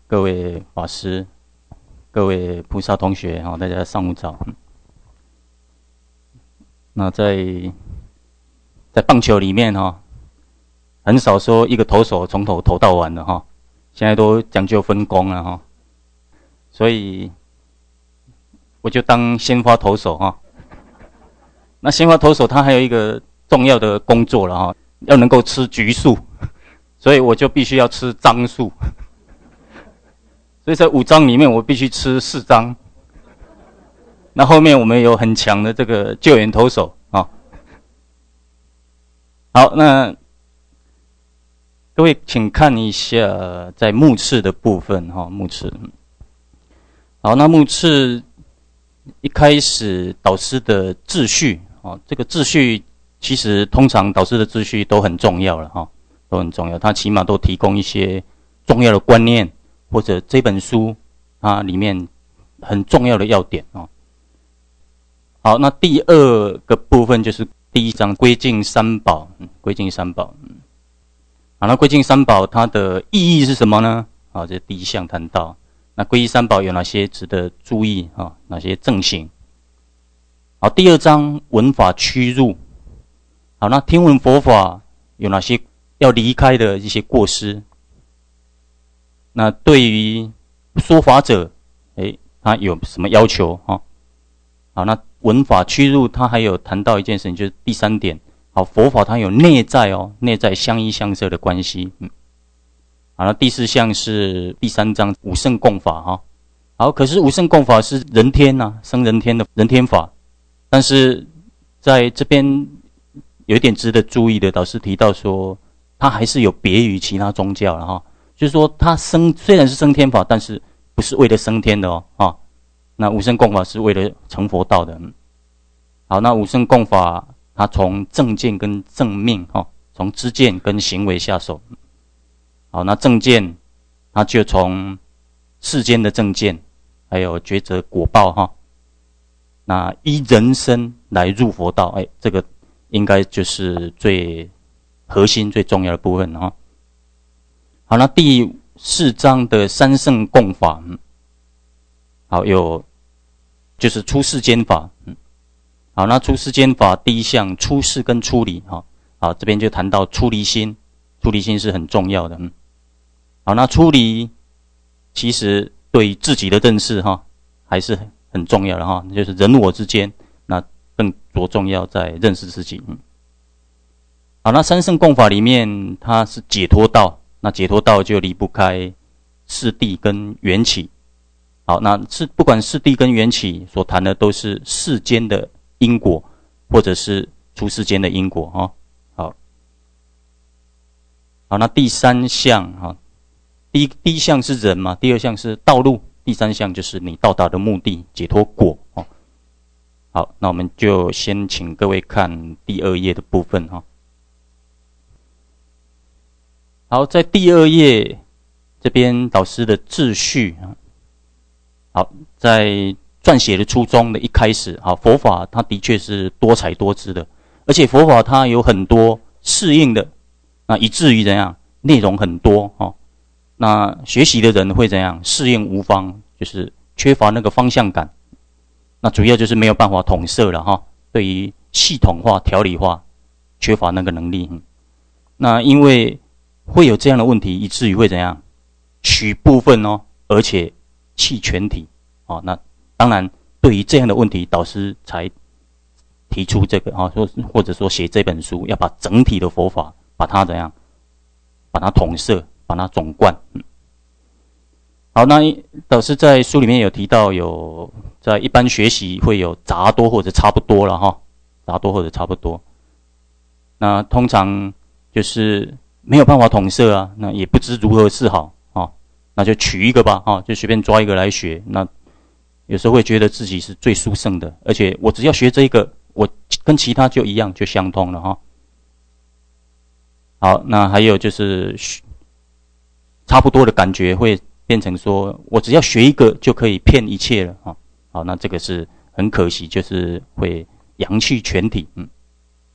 各位法师、各位菩萨同学，大家上午早。那在棒球里面很少说一个投手从头投到完的现在都讲究分工了所以我就当先发投手那先发投手他还有一个重要的工作了要能够吃局数，所以我就必须要吃张数。所以在5张里面我必须吃4张。那后面我们有很强的这个救援投手好，那各位请看一下在目次的部分目次。好，那目次一开始导师的秩序这个秩序其实通常导师的秩序都很重要了都很重要，他起码都提供一些重要的观念，或者这本书它里面很重要的要点好，那第2个部分就是第1章归敬三宝。归敬三宝好，那归敬三宝它的意义是什么呢？这是第1项谈到。那皈依三宝有哪些值得注意哪些正行？好，第2章闻法趋入。好，那听闻佛法有哪些要离开的一些过失？那对于说法者他有什么要求好，那闻法趋入他还有谈到一件事情，就是第3点。好，佛法它有内在内在相依相摄的关系好，那第4项是第3章五乘共法好，可是五乘共法是人天生人天的人天法，但是在这边有一点值得注意的，导师提到说它还是有别于其他宗教了就是说它虽然是升天法，但是不是为了升天的那五乘共法是为了成佛道的好，那五乘共法它从正见跟正命从知见跟行为下手好，那正见它就从世间的正见还有抉择果报那依人生来入佛道这个应该就是最核心最重要的部分好，那第4章的三乘共法好，有就是出世间法好，那出世间法第1项出世跟出离好，这边就谈到出离心。出离心是很重要的好，那出离其实对自己的认识还是很重要的就是人我之间，那更着重要在认识自己好，那三乘共法里面它是解脱道，那解脱道就离不开四谛跟缘起好，那不管四谛跟缘起所谈的都是世间的因果，或者是出世间的因果好，那第3项第一项是人嘛，第2项是道路，第3项就是你到达的目的解脱果好，那我们就先请各位看第2页的部分好，在第2页这边导师的秩序好，在撰写的初衷的一开始佛法它的确是多彩多姿的，而且佛法它有很多适应的那以至于怎样内容很多那学习的人会怎样适应无方，就是缺乏那个方向感，那主要就是没有办法统摄了对于系统化条理化缺乏那个能力那因为会有这样的问题，以至于会怎样取部分而且弃全体那当然对于这样的问题，导师才提出这个或者说写这本书，要把整体的佛法把它怎样把它统摄，把它总贯好，那导师在书里面有提到，有在一般学习会有杂多或者差不多了杂多或者差不多，那通常就是没有办法统摄那也不知如何是好那就取一个吧就随便抓一个来学，那有时候会觉得自己是最殊胜的，而且我只要学这一个，我跟其他就一样，就相通了好，那还有就是差不多的感觉会变成说我只要学一个就可以骗一切了好，那这个是很可惜，就是会扬弃全体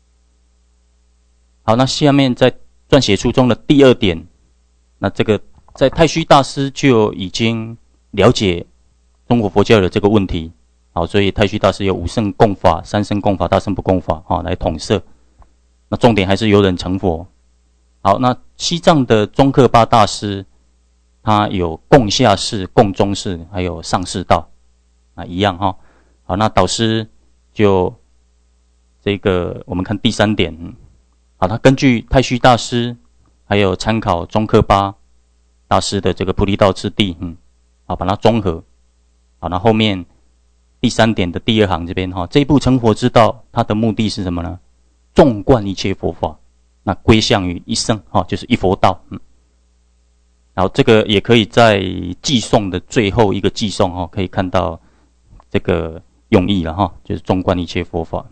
好，那下面在撰写初衷的第2点，那这个在太虚大师就已经了解中国佛教的这个问题，好，所以太虚大师有五圣共法、三圣共法、大圣不共法来统摄。那重点还是由人成佛。好，那西藏的宗喀巴大师，他有共下士、共中士，还有上士道，一样哈。好，那导师就这个我们看第3点，好，他根据太虚大师，还有参考宗喀巴大师的这个菩提道次第，好，把它综合。好，那后面第3点的第2行这边哈，这一部成佛之道，它的目的是什么呢？纵贯一切佛法，那归向于一圣，就是一佛道。然后这个也可以在偈颂的最后一个偈颂可以看到这个用意了哈，就是纵贯一切佛法。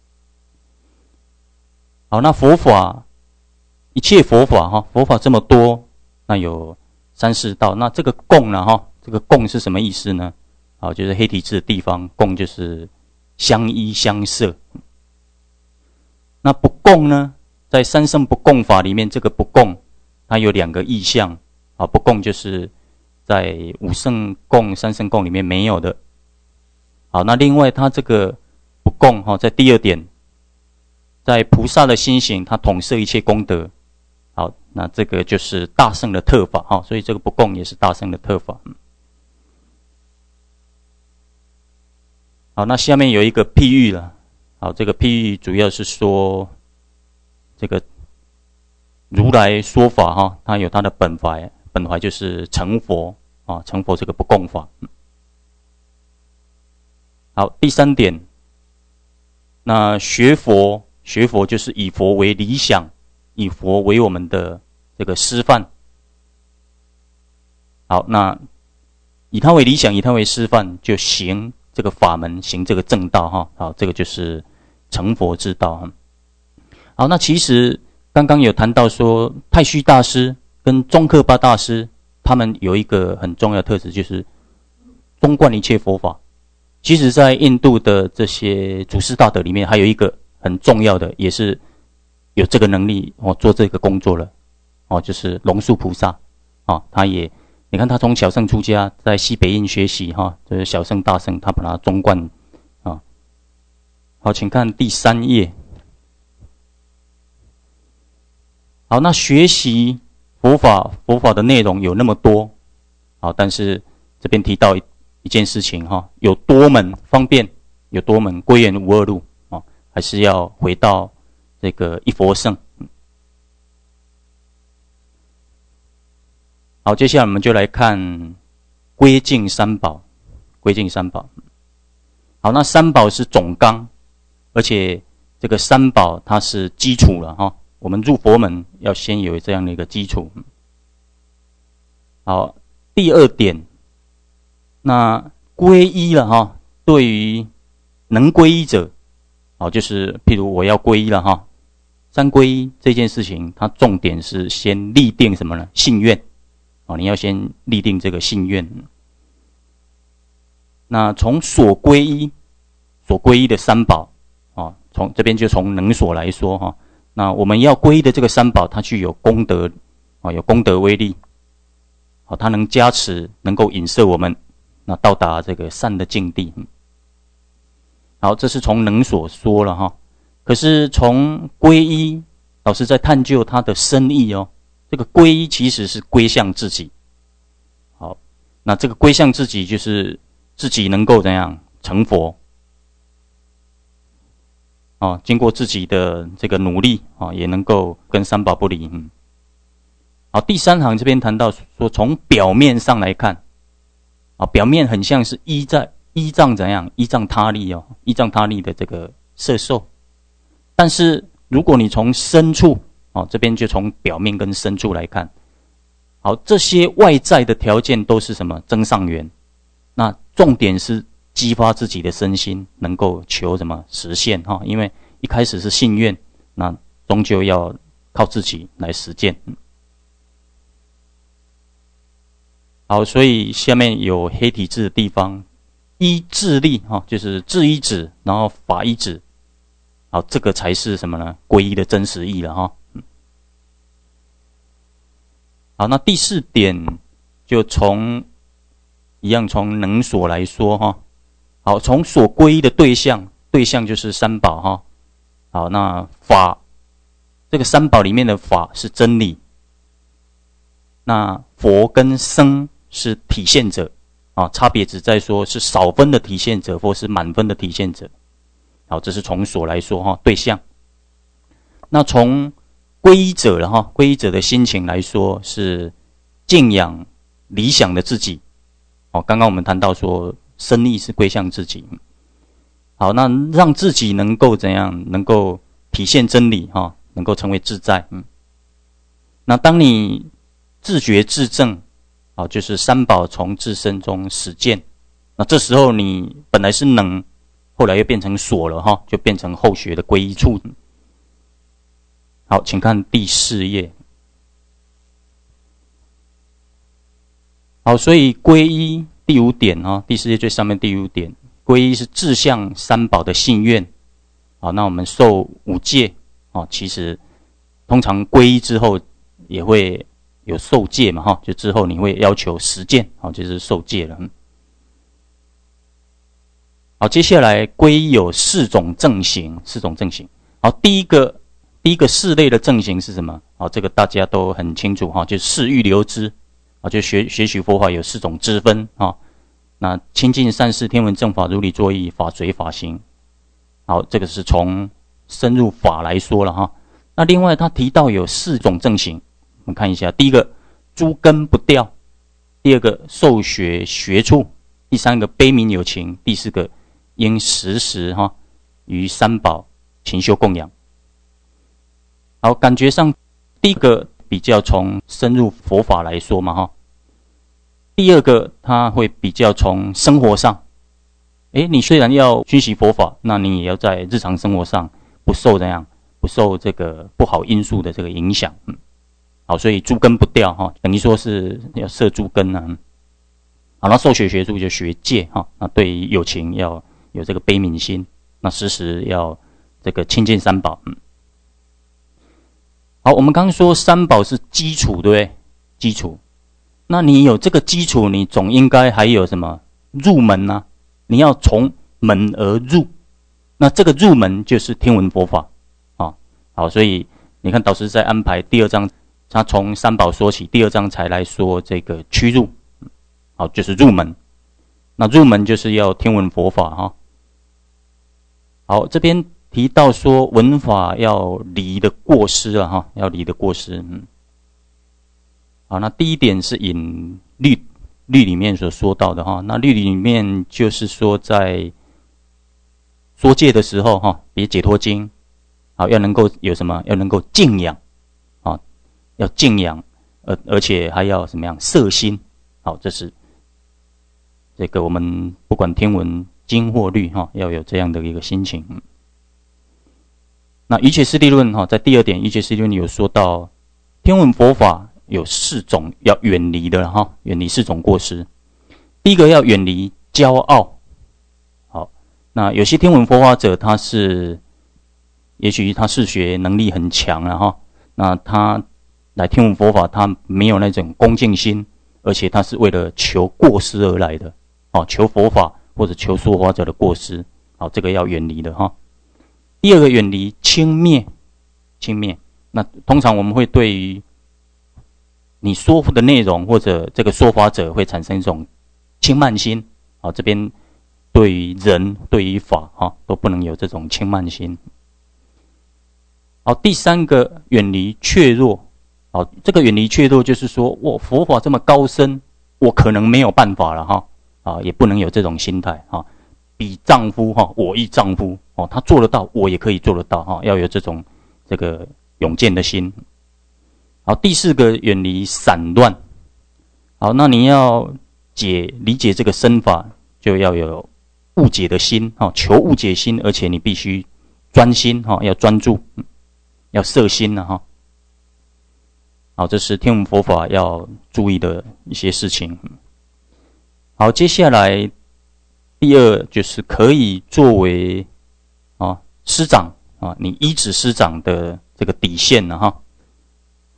好，那佛法，一切佛法哈，佛法这么多，那有三世道，那这个共呢哈，这个共是什么意思呢？好，就是黑体字的地方，共就是相依相摄。那不共呢，在三圣不共法里面，这个不共它有2个意象。好，不共就是在五圣共、三圣共里面没有的。好，那另外它这个不共在第2点，在菩萨的心行，它统摄一切功德。好，那这个就是大圣的特法，所以这个不共也是大圣的特法。好，那下面有一个譬喻了。好，这个譬喻主要是说这个如来说法它有它的本怀，本怀就是成佛成佛这个不共法。好，第3点，那学佛就是以佛为理想，以佛为我们的这个师范。好，那以他为理想，以他为师范，就行这个法门，行这个正道好，这个就是成佛之道。好，那其实刚刚有谈到说，太虚大师跟宗喀巴大师，他们有一个很重要的特质，就是纵贯一切佛法。其实在印度的这些祖师大德里面，还有一个很重要的，也是有这个能力做这个工作了就是龙树菩萨他也你看他从小乘出家，在西北印学习就是小乘大乘，他把它纵贯好，请看第3页。好，那学习佛法的内容有那么多，好，但是这边提到一件事情有多门方便，有多门归元无二路还是要回到这个一佛圣。好，接下来我们就来看归敬三宝。归敬三宝，好，那三宝是总纲，而且这个三宝它是基础了我们入佛门要先有这样的一个基础。好，第2点，那皈依了对于能皈依者，就是譬如我要皈依了三皈依这件事情，它重点是先立定什么呢？信愿你要先立定这个信愿。那从所皈依的三宝从这边就从能所来说那我们要皈依的这个三宝，它具有功德有功德威力它能加持，能够引摄我们那到达这个善的境地。好，这是从能所说了可是从皈依，老师在探究它的深意这个皈依其实是归向自己。好，那这个归向自己就是自己能够怎样成佛经过自己的这个努力也能够跟三宝不离。好，第3行这边谈到说，从表面上来看表面很像是依仗怎样？依仗他力依仗他力的这个摄受。但是如果你从深处这边就从表面跟深处来看，好，这些外在的条件都是什么？增上缘。那重点是激发自己的身心，能够求什么实现因为一开始是信愿，那终究要靠自己来实践。好，所以下面有黑体字的地方，依自力就是自依止，然后法依止。好，这个才是什么呢？皈依的真实意了好，那第4点就从能所来说哈。好，从所皈依的对象就是三宝哈。好，那法，这个三宝里面的法是真理，那佛跟僧是体现者啊，差别只在说是少分的体现者或是满分的体现者。好，这是从所来说哈，对象。那从皈依者了哈，皈依者的心情来说是敬仰理想的自己。哦，刚刚我们谈到说身意是归向自己。好，那让自己能够怎样？能够体现真理哈，能够成为自在。那当你自觉自证，好，就是三宝从自身中实践。那这时候你本来是能，后来又变成所了哈，就变成后学的皈依处。好，请看第4页。好，所以皈依第5点哈，第4页最上面第5点，皈依是志向三宝的信愿。好，那我们受5戒哦，其实通常皈依之后也会有受戒嘛哈，就之后你会要求实践，好，就是受戒了。好，接下来皈依有4种正行，好，第一个4类的正行是什么？好，这个大家都很清楚哈，就是4欲流支。啊，就学习佛法有4种支分啊。那清净善事天文正法如理作意法随法行。好，这个是从深入法来说了哈。那另外他提到有4种正行，我们看一下。第一个诸根不掉，第2个受学学处，第3个悲悯有情，第4个应时时哈于三宝勤修供养。好，感觉上第一个比较从深入佛法来说嘛哈，第2个它会比较从生活上，你虽然要熏习佛法，那你也要在日常生活上不受这个不好因素的这个影响。好，所以诸根不掉哈，等于说是要摄诸根啊。好，那受学学处就学戒哈，那对于有情要有这个悲悯心，那时时要这个亲近三宝。好，我们刚刚说三宝是基础，对不对？基础，那你有这个基础，你总应该还有什么入门啊？你要从门而入，那这个入门就是听闻佛法啊。好，所以你看导师在安排第2章，他从三宝说起，第2章才来说这个趋入。好，就是入门。那入门就是要听闻佛法哈。好，这边提到说闻法要离的过失啊哈，要离的过失。好，那第1点是引律里面所说到的哈。那律里面就是说在说戒的时候哈，别解脱经，好，要能够有什么？要能够敬仰啊，要敬仰，而且还要什么样？摄心。好，这是这个我们不管听闻经或律哈，要有这样的一个心情。那一切师地论哈，在第2点一切师地论有说到，听闻佛法有4种要远离的哈，远离4种过失。第一个要远离骄傲。好，那有些听闻佛法者，也许他视学能力很强了哈，那他来听闻佛法，他没有那种恭敬心，而且他是为了求过失而来的，求佛法或者求说法者的过失。好，这个要远离的哈。第2个远离轻蔑。那通常我们会对于你说的内容或者这个说法者会产生一种轻慢心。好，这边对于人对于法都不能有这种轻慢心。好，第3个远离怯弱。好，这个远离怯弱就是说我佛法这么高深，我可能没有办法了哈，也不能有这种心态哈。比丈夫我亦丈夫他做得到，我也可以做得到要有这个勇健的心。好，第4个远离散乱。好，那你要理解这个身法，就要有误解的心求误解心，而且你必须专心要专注，要摄心哈。好，这是听闻佛法要注意的一些事情。好，接下来第2就是可以作为师长你依止师长的这个底线了哈。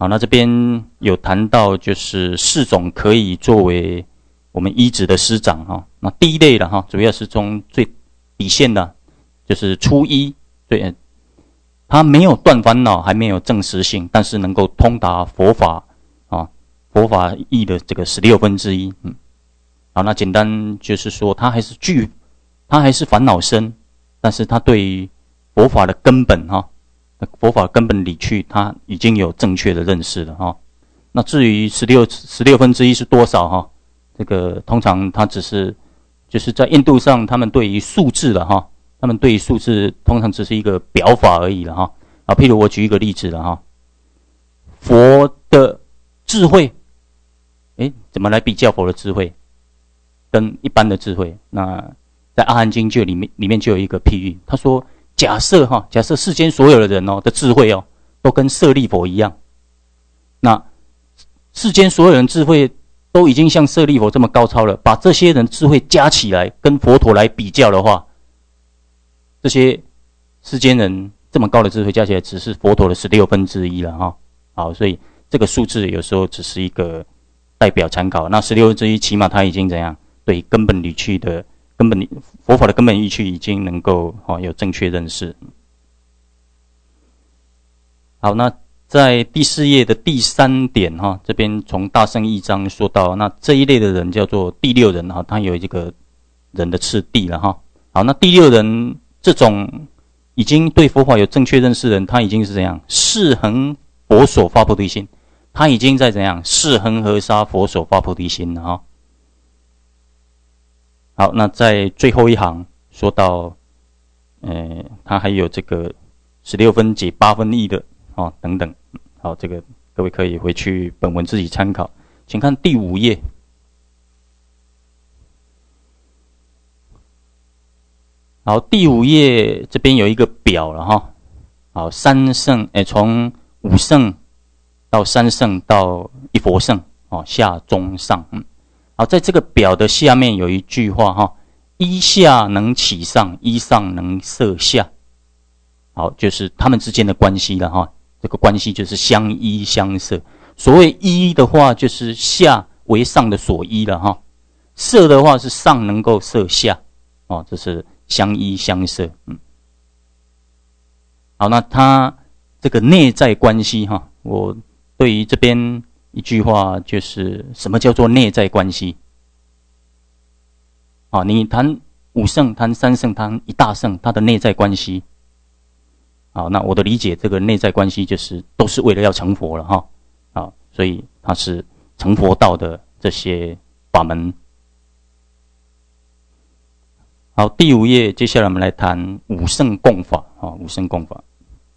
好，那这边有谈到就是4种可以作为我们依止的师长哈。那第一类的哈，主要是从最底线的，就是初一，对，他没有断烦恼，还没有证实性，但是能够通达佛法啊，佛法义的这个16分之一。好，那简单就是说，他还是烦恼生，但是他对于佛法的根本哈。佛法根本理趣，他已经有正确的认识了哈。那至于16分之一是多少哈？这个通常他就是在印度上，他们对于数字的哈，他们对于数字通常只是一个表法而已了哈。啊，譬如我举一个例子了哈，佛的智慧，怎么来比较佛的智慧跟一般的智慧？那在阿含经就里面就有一个譬喻，他说。假设世间所有的人的智慧都跟舍利佛一样，那世间所有人智慧都已经像舍利佛这么高超了，把这些人智慧加起来跟佛陀来比较的话，这些世间人这么高的智慧加起来只是佛陀的16分之一了哈。好，所以这个数字有时候只是一个代表参考。那16分之一起码他已经怎样对根本理趣的。佛法的根本意趣已经能够有正确认识。好，那在第4页的第3点这边从大乘义章说到，那这一类的人叫做第6人他有这个人的次第了哈。好，那第6人这种已经对佛法有正确认识的人，他已经是怎样誓恒佛所发菩提心，他已经在怎样誓恒河沙佛所发菩提心了哈。好，那在最后一行说到，他还有这个16分解8分义的等等。好，这个各位可以回去本文自己参考，请看第5页。好，第5页这边有一个表了哈。好，三圣，从5圣到3圣到一佛圣，下中上，好，在这个表的下面有一句话哈，依下能起上，依上能摄下。好，就是他们之间的关系了哈。这个关系就是相依相摄。所谓依的话，就是下为上的所依了哈。摄的话是上能够摄下，这是相依相摄。好，那他这个内在关系哈，我对于这边一句话就是什么叫做内在关系？你谈5圣，谈3圣，谈一大圣，它的内在关系。好，那我的理解，这个内在关系就是都是为了要成佛了哈。好，所以它是成佛道的这些法门。好，第5页，接下来我们来谈5圣共法。5圣共法。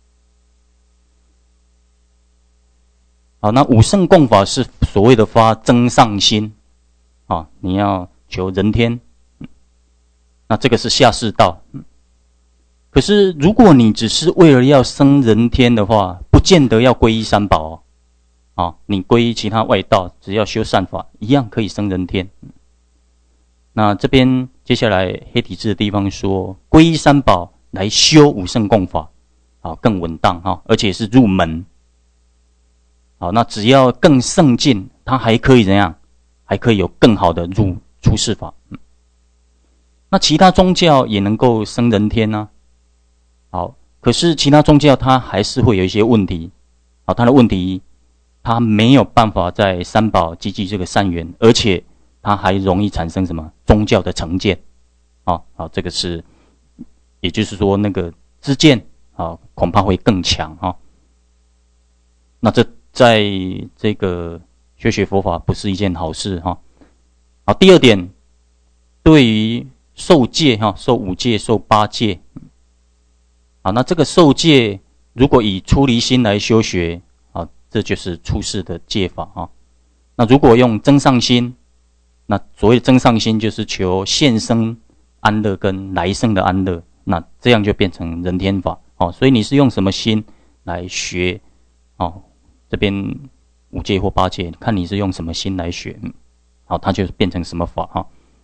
好，那5圣共法是所谓的发增上心，你要求人天，那这个是下士道。可是如果你只是为了要升人天的话，不见得要皈依三宝你皈依其他外道，只要修善法，一样可以升人天。那这边接下来黑体字的地方说，皈依三宝来修5圣共法，更稳当而且是入门。好，那只要更胜进，它还可以怎样？还可以有更好的出世法。那其他宗教也能够升人天啊。好，可是其他宗教它还是会有一些问题。好，它的问题，它没有办法在三宝积聚这个善缘，而且它还容易产生什么宗教的成见。好，这个是，也就是说那个知见恐怕会更强那这在这个学佛法不是一件好事好，第二点，对于受戒受5戒、受8戒，好，那这个受戒如果以出离心来修学，这就是出世的戒法那如果用增上心，那所谓的增上心就是求现生安乐跟来生的安乐，那这样就变成人天法所以你是用什么心来学这边5戒或8戒，看你是用什么心来学，好，它就变成什么法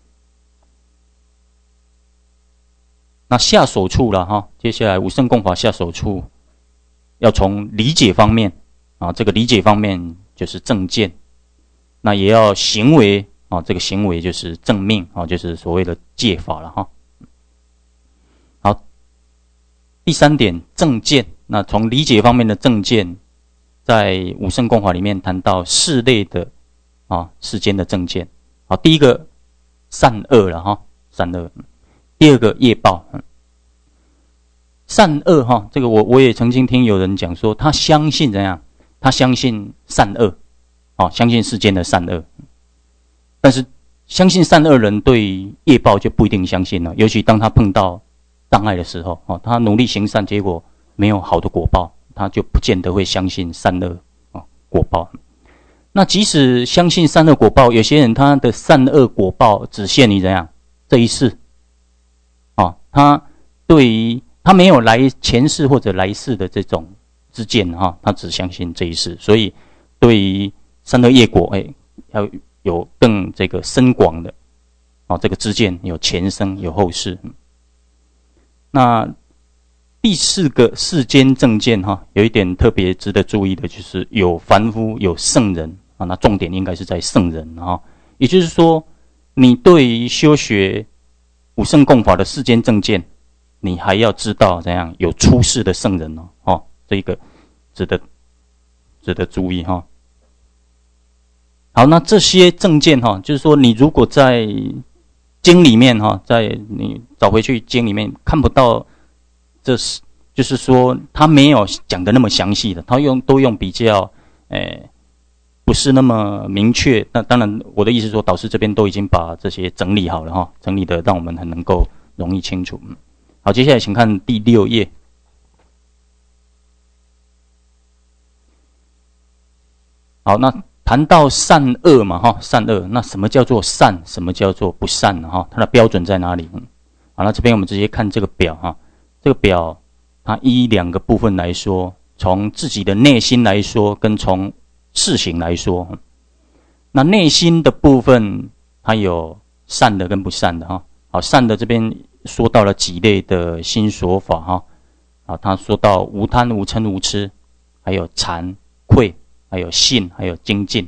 那下手处了接下来5圣共法下手处，要从理解方面这个理解方面就是正见，那也要行为这个行为就是正命就是所谓的戒法了哈。好，第3点正见，那从理解方面的正见，在五圣共法里面谈到4类的世间的正见。好，第一个善恶了哈，善恶。第二个业报，善恶哈，这个我也曾经听有人讲说，他相信怎样？他相信善恶，相信世间的善恶。但是相信善恶人对业报就不一定相信了，尤其当他碰到障碍的时候，他努力行善，结果没有好的果报，他就不见得会相信善恶果报。那即使相信善恶果报，有些人他的善恶果报只限于怎样？这一世。他对于他没有来前世或者来世的这种知见他只相信这一世，所以对于善恶业果要有更这个深广的这个知见，有前生有后世。那第4个世间正见有一点特别值得注意的，就是有凡夫有圣人那重点应该是在圣人也就是说，你对于修学五圣共法的世间正见，你还要知道怎样有出世的圣人这个值得注意好，那这些正见就是说，你如果在经里面在你找回去经里面看不到，这是就是说他没有讲的那么详细的，他都用比较不是那么明确。那当然我的意思是说，导师这边都已经把这些整理好了整理的让我们很能够容易清楚。好，接下来请看第6页。好，那谈到善恶嘛善恶，那什么叫做善，什么叫做不善呢它的标准在哪里？好，那这边我们直接看这个表这个表它依2个部分来说，从自己的内心来说，跟从事情来说。那内心的部分它有善的跟不善的好，善的这边说到了几类的心所法他说到无贪无嗔无痴，还有惭愧，还有信，还有精进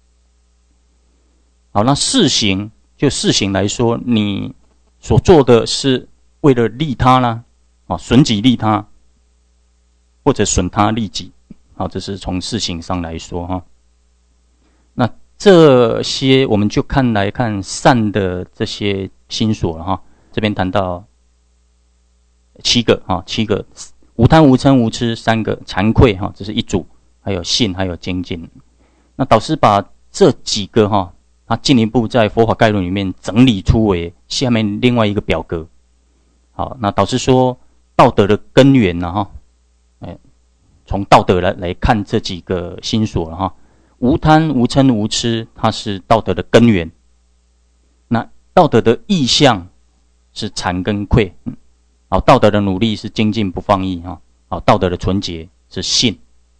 好，那事行，就事行来说，你所做的是为了利他啦损己利他，或者损他利己好，这是从事行上来说那这些我们就来看善的这些心所了这边谈到7个无贪无嗔无痴，3个惭愧这是一组，还有信，还有精进。那导师把这几个他进一步在佛法概论里面整理出为下面另外一个表格。好，那导师说道德的根源从道德来看这几个心所了无贪无嗔无痴，它是道德的根源。那道德的意向是惭跟愧好，道德的努力是精进不放逸好，道德的纯洁是信。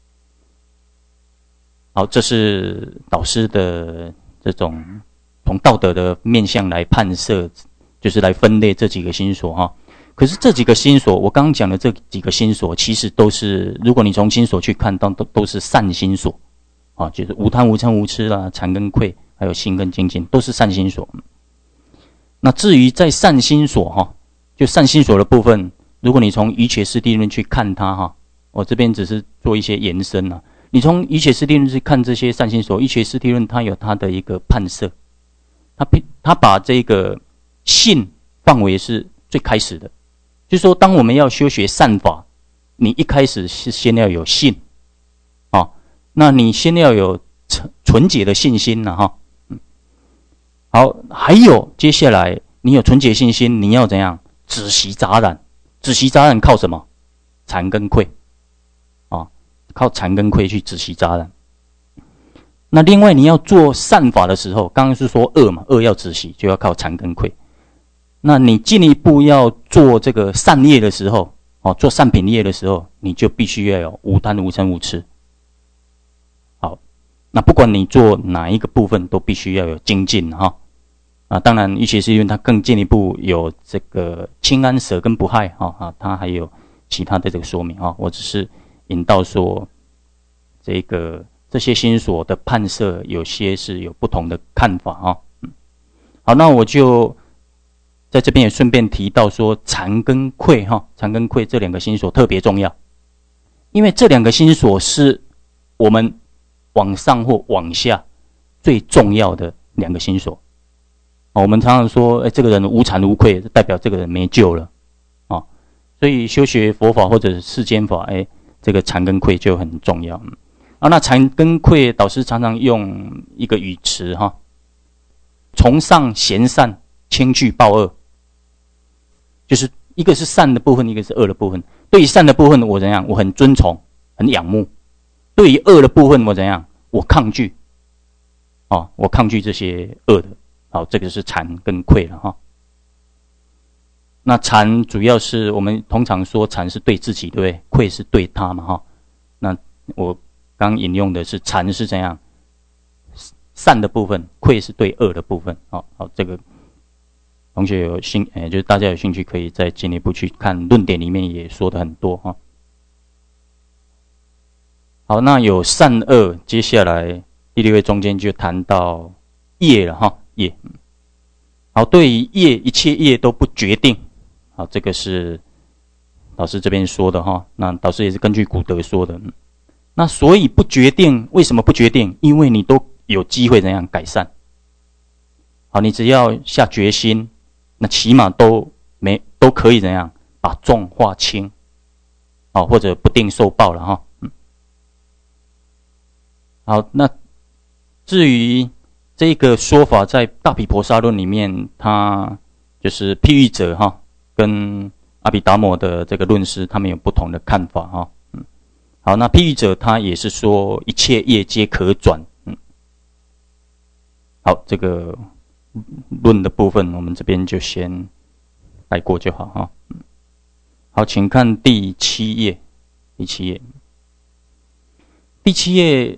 好，这是导师的这种从道德的面向来判设，就是来分类这几个心所可是这几个心所，我刚刚讲的这几个心所，其实都是，如果你从心所去看，都是善心所就是无贪无嗔无痴啦，惭跟愧，还有信跟精进，都是善心所。那至于在善心所就善心所的部分，如果你从瑜伽师地论去看它我这边只是做一些延伸你从瑜伽师地论去看这些善心所，瑜伽师地论它有它的一个判设，它把这个信范围是最开始的，就是说当我们要修学善法，你一开始是先要有信那你先要有纯洁的信心好，还有接下来你有纯洁信心，你要怎样止息杂染？止息杂染靠什么？惭跟愧靠惭跟愧去止息杂染。那另外你要做善法的时候，刚刚是说恶嘛，恶要止息就要靠惭跟愧。那你进一步要做这个善业的时候做善品业的时候，你就必须要有无贪无嗔无痴。好，那不管你做哪一个部分，都必须要有精进当然瑜伽师因它更进一步有这个清安舍跟不害它还有其他的这个说明我只是引到说这些心所的判摄，有些是有不同的看法哈。好，那我就在这边也顺便提到说，禅跟慧哈，禅跟慧这两个心所特别重要，因为这两个心所是我们往上或往下最重要的两个心所。我们常常说，这个人无禅无慧，代表这个人没救了啊。所以修学佛法或者是世间法，这个禅跟慧就很重要。那禅跟慧，导师常常用一个语词哈，崇尚贤善，轻惧暴恶，就是一个是善的部分，一个是恶的部分。对于善的部分，我怎样？我很尊崇，很仰慕；对于恶的部分，我怎样？我抗拒。我抗拒这些恶的。好，这个是禅跟慧了哈。那禅主要是我们通常说禅是对自己，对不对？慧是对他嘛哈。那我刚引用的是禅是怎样？善的部分，慧是对恶的部分。好，这个同学就是大家有兴趣可以再进一步去看论点里面也说的很多哈。好，那有善恶，接下来第六位中间就谈到业了哈。业，好，对于业，一切业都不决定，好，这个是导师这边说的哈。那导师也是根据古德说的。那所以不决定，为什么不决定？因为你都有机会怎样改善。好，你只要下决心，那起码都可以怎样把重化轻，或者不定受报了哈。好，那至于这个说法在大毗婆沙论里面，它就是譬喻者哈，跟阿毗达摩的这个论师他们有不同的看法哈。好，那譬喻者他也是说一切业皆可转。好，这个论的部分我们这边就先带过就好哈。好，请看第七页。第七页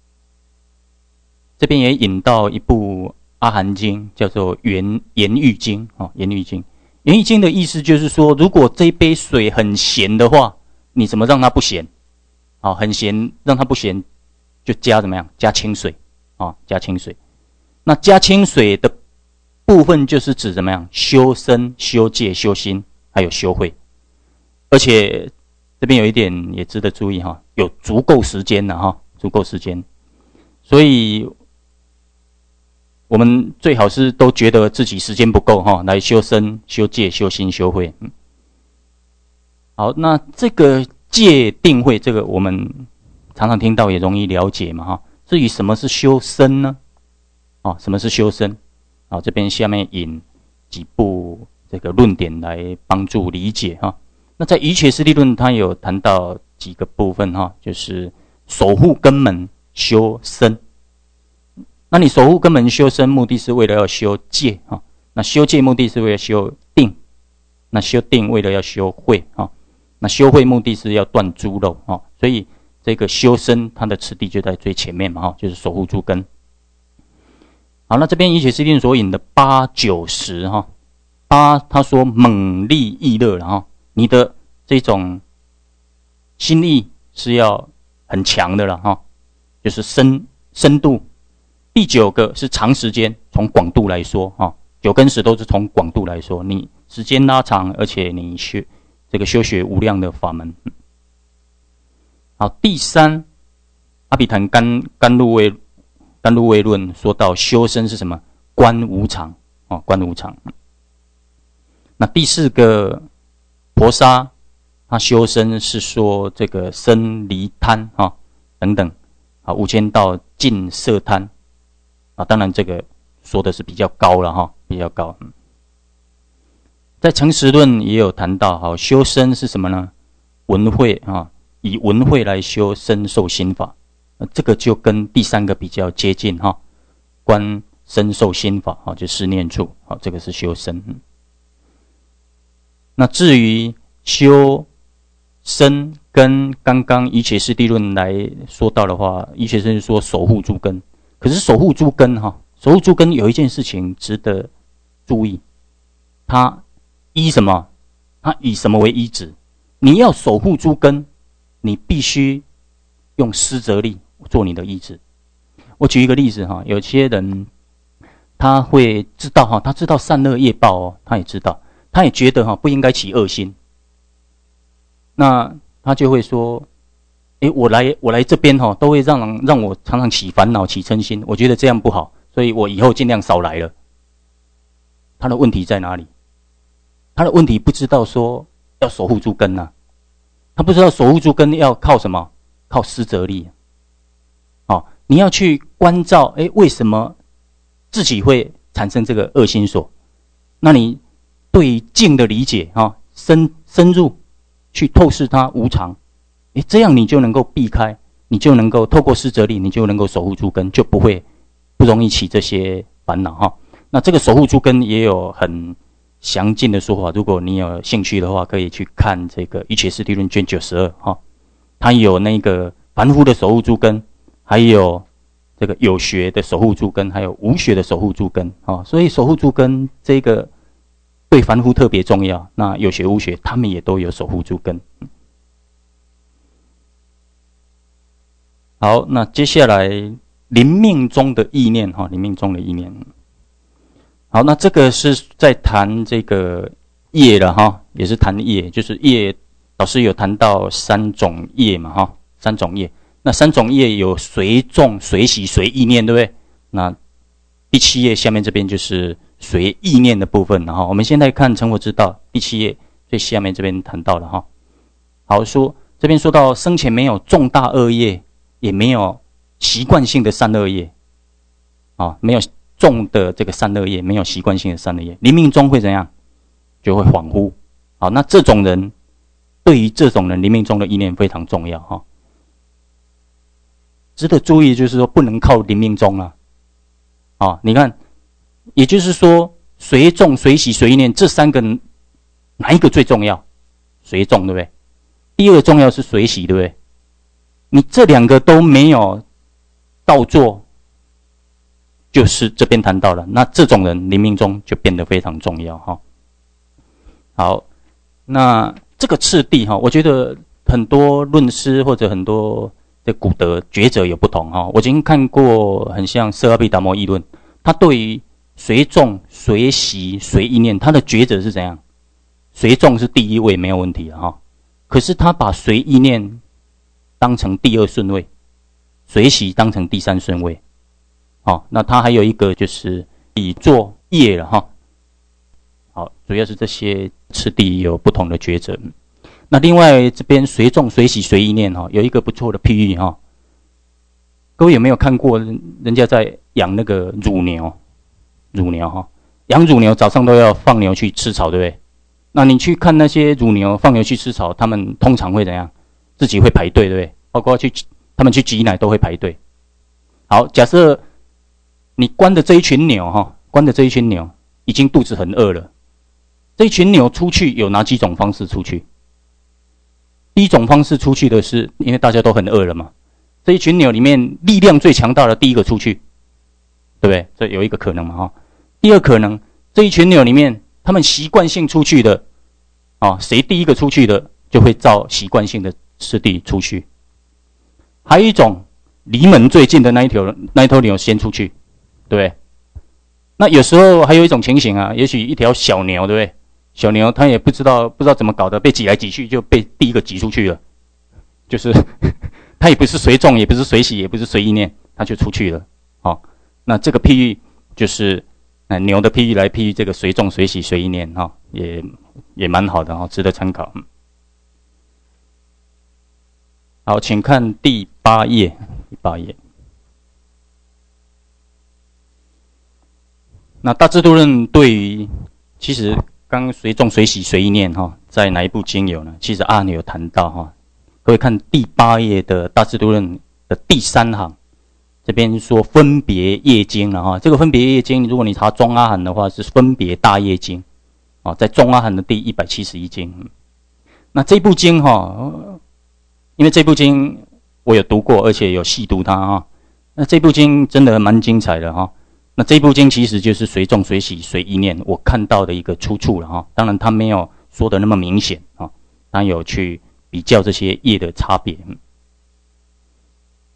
这边也引到一部阿含经，叫做言喻经。言喻经，言喻经的意思就是说，如果这一杯水很咸的话，你怎么让它不咸？很咸，让它不咸，就加怎么样？加清水加清水。那加清水的部分就是指怎么样？修身、修戒、修心，还有修慧。而且这边有一点也值得注意哈，有足够时间的哈，足够时间。所以我们最好是都觉得自己时间不够哈，来修身、修戒、修心、修慧。好，那这个戒定慧，这个我们常常听到，也容易了解嘛哈。至于什么是修身呢？什么是修身？好，这边下面引几部这个论点来帮助理解哈。那在瑜伽师地论，它有谈到几个部分哈，就是守护根门修身。那你守护根门修身，目的是为了要修戒哈。那修戒目的是为了修定，那修定为了要修慧哈。那修慧目的是要断诸漏哈。所以这个修身，它的次第就在最前面嘛哈，就是守护诸根。好，那这边瑜伽师地论所引的8、9、10哈。8他说猛力意乐了哈，你的这种心力是要很强的了哈，就是深度。第9个是长时间，从广度来说9跟10都是从广度来说，你时间拉长，而且你修学无量的法门。好，第3阿毗昙甘露味论说到修身是什么？观无常观无常。那第4个婆沙，他修身是说这个身离贪等等无间道尽摄贪当然这个说的是比较高了比较高。在成实论也有谈到修身是什么呢？闻慧以闻慧来修身受心法。这个就跟第3个比较接近观身受心法就四念处这个是修身。那至于修身跟刚刚瑜伽师地论来说到的话，瑜伽师说守护诸根。可是守护诸根守护诸根有一件事情值得注意，它依什么？它以什么为依止？你要守护诸根，你必须用思则力做你的意志。我举一个例子哈，有些人他会知道哈，他知道善恶业报哦，他也知道，他也觉得哈不应该起恶心，那他就会说，我来这边哈，都会让我常常起烦恼、起嗔心，我觉得这样不好，所以我以后尽量少来了。他的问题在哪里？他的问题不知道说要守护诸根啊，他不知道守护诸根要靠什么？靠思则力。你要去关照，为什么自己会产生这个恶心所？那你对境的理解深入去透视它无常，这样你就能够避开，你就能够透过思则力，你就能够守护诸根，就不容易起这些烦恼哈。那这个守护诸根也有很详尽的说法，如果你有兴趣的话，可以去看这个《瑜伽师地论》卷92哈，它有那个凡夫的守护诸根，还有这个有学的守护诸根，还有无学的守护诸根所以守护诸根这个对凡夫特别重要，那有学无学他们也都有守护诸根。好，那接下来临命中的意念临命中的意念。好，那这个是在谈这个业了也是谈业，就是业，老师有谈到3种业嘛3种业。那3种业有随众、随喜、随意念，对不对？那第7页下面这边就是随意念的部分我们现在看成佛之道第7页最下面这边谈到了好，说这边说到生前没有重大恶业，也没有习惯性的善恶业没有重的这个善恶业，没有习惯性的善恶业，临命中会怎样？就会恍惚。好，那这种人，对于这种人临命中的意念非常重要值得注意就是说不能靠临命中你看，也就是说随众、随喜、随意念这3个哪一个最重要？随众，对不对？第二重要是随喜，对不对？你这2个都没有倒做，就是这边谈到了，那这种人临命中就变得非常重要好，那这个次第我觉得很多论师或者很多的古德觉者有不同我曾经看过很像色阿毗达摩议论，他对于随众、随喜、随意念，他的觉者是怎样？随众是第1位没有问题的可是他把随意念当成第2顺位，随喜当成第3顺位那他还有一个就是以作业了好，主要是这些次第有不同的抉择。那另外这边随众、随喜、随意念有一个不错的譬喻各位有没有看过人家在养那个乳牛养乳牛早上都要放牛去吃草，对不对？那你去看那些乳牛放牛去吃草，他们通常会怎样？自己会排队，对不对？包括他们去挤奶都会排队。好，假设你关的这一群牛已经肚子很饿了，这一群牛出去有哪几种方式出去？第一种方式出去的是，因为大家都很饿了嘛，这一群牛里面力量最强大的第一个出去，对不对？这有一个可能嘛第二可能，这一群牛里面他们习惯性出去的谁第一个出去的就会照习惯性的次第出去。还有一种离门最近的那一头牛先出去，对不对？那有时候还有一种情形也许一条小牛，对不对？小牛它也不知道怎么搞的，被挤来挤去就被第一个挤出去了，就是它也不是随众，也不是随喜，也不是随意念，它就出去了那这个譬喻就是牛的譬喻来譬喻这个随众、随喜、随意念也蛮好的值得参考。好，请看第8页。那大智度论对于其实刚随众、随喜、随意念在哪一部经有呢？其实阿牛有谈到各位看第8页的大智度论的第3行，这边说分别业经了这个分别业经，如果你查中阿含的话是分别大业经在中阿含的第171经。那这部经因为这部经我有读过，而且有细读它那这部经真的蛮精彩的那这部经其实就是随众、随喜、随意念我看到的一个出处了当然他没有说的那么明显他有去比较这些业的差别。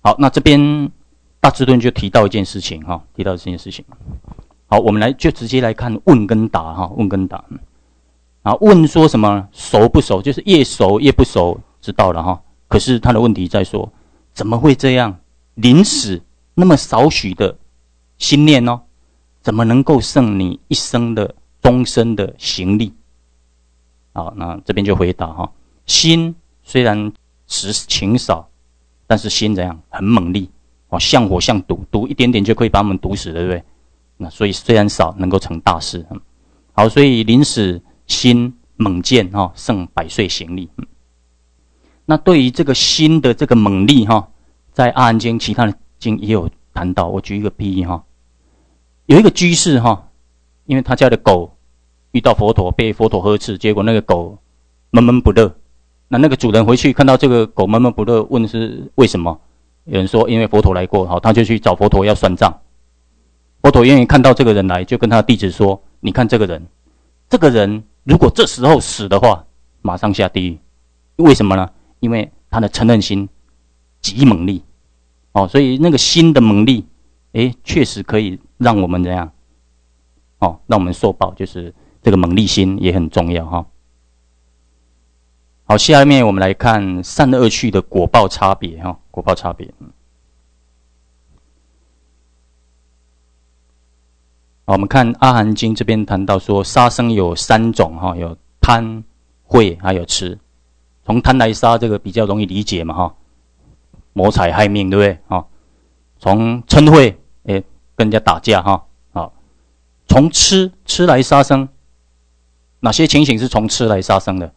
好，那这边大智论就提到一件事情哈，提到这件事情。好，我们就直接来看问跟答哈，问跟答。啊，问说什么熟不熟，就是越熟越不熟，知道了哈。可是他的问题在说，怎么会这样？临死那么少许的心念哦，怎么能够胜你一生的终身的行力？好，那这边就回答哈，心虽然情少，但是心怎样很猛力哦，像火像毒，毒一点点就可以把我们毒死，对不对？那所以虽然少，能够成大事。好，所以临死心猛健哈，胜百岁行力。那对于这个心的这个猛力哈，在阿含经其他的经也有谈到。我举一个譬喻哈，有一个居士哈，因为他家的狗遇到佛陀，被佛陀呵斥，结果那个狗闷闷不乐。那个主人回去看到这个狗闷闷不乐，问是为什么？有人说因为佛陀来过，好，他就去找佛陀要算账。佛陀愿意看到这个人来，就跟他的弟子说：你看这个人如果这时候死的话，马上下地狱。为什么呢？因为他的嗔恨心极猛力哦，所以那个心的猛力，确实可以让我们怎样哦，让我们受报，就是这个猛力心也很重要哈。好，下面我们来看善恶趣的果报差别哈，果报差别。好，我们看阿含经这边谈到说，杀生有3种哈，有贪、恚还有痴。从贪来杀，这个比较容易理解嘛哈，谋财害命，对不对？哈，从嗔恚，跟人家打架哈，好，从吃来杀生，哪些情形是从吃来杀生的？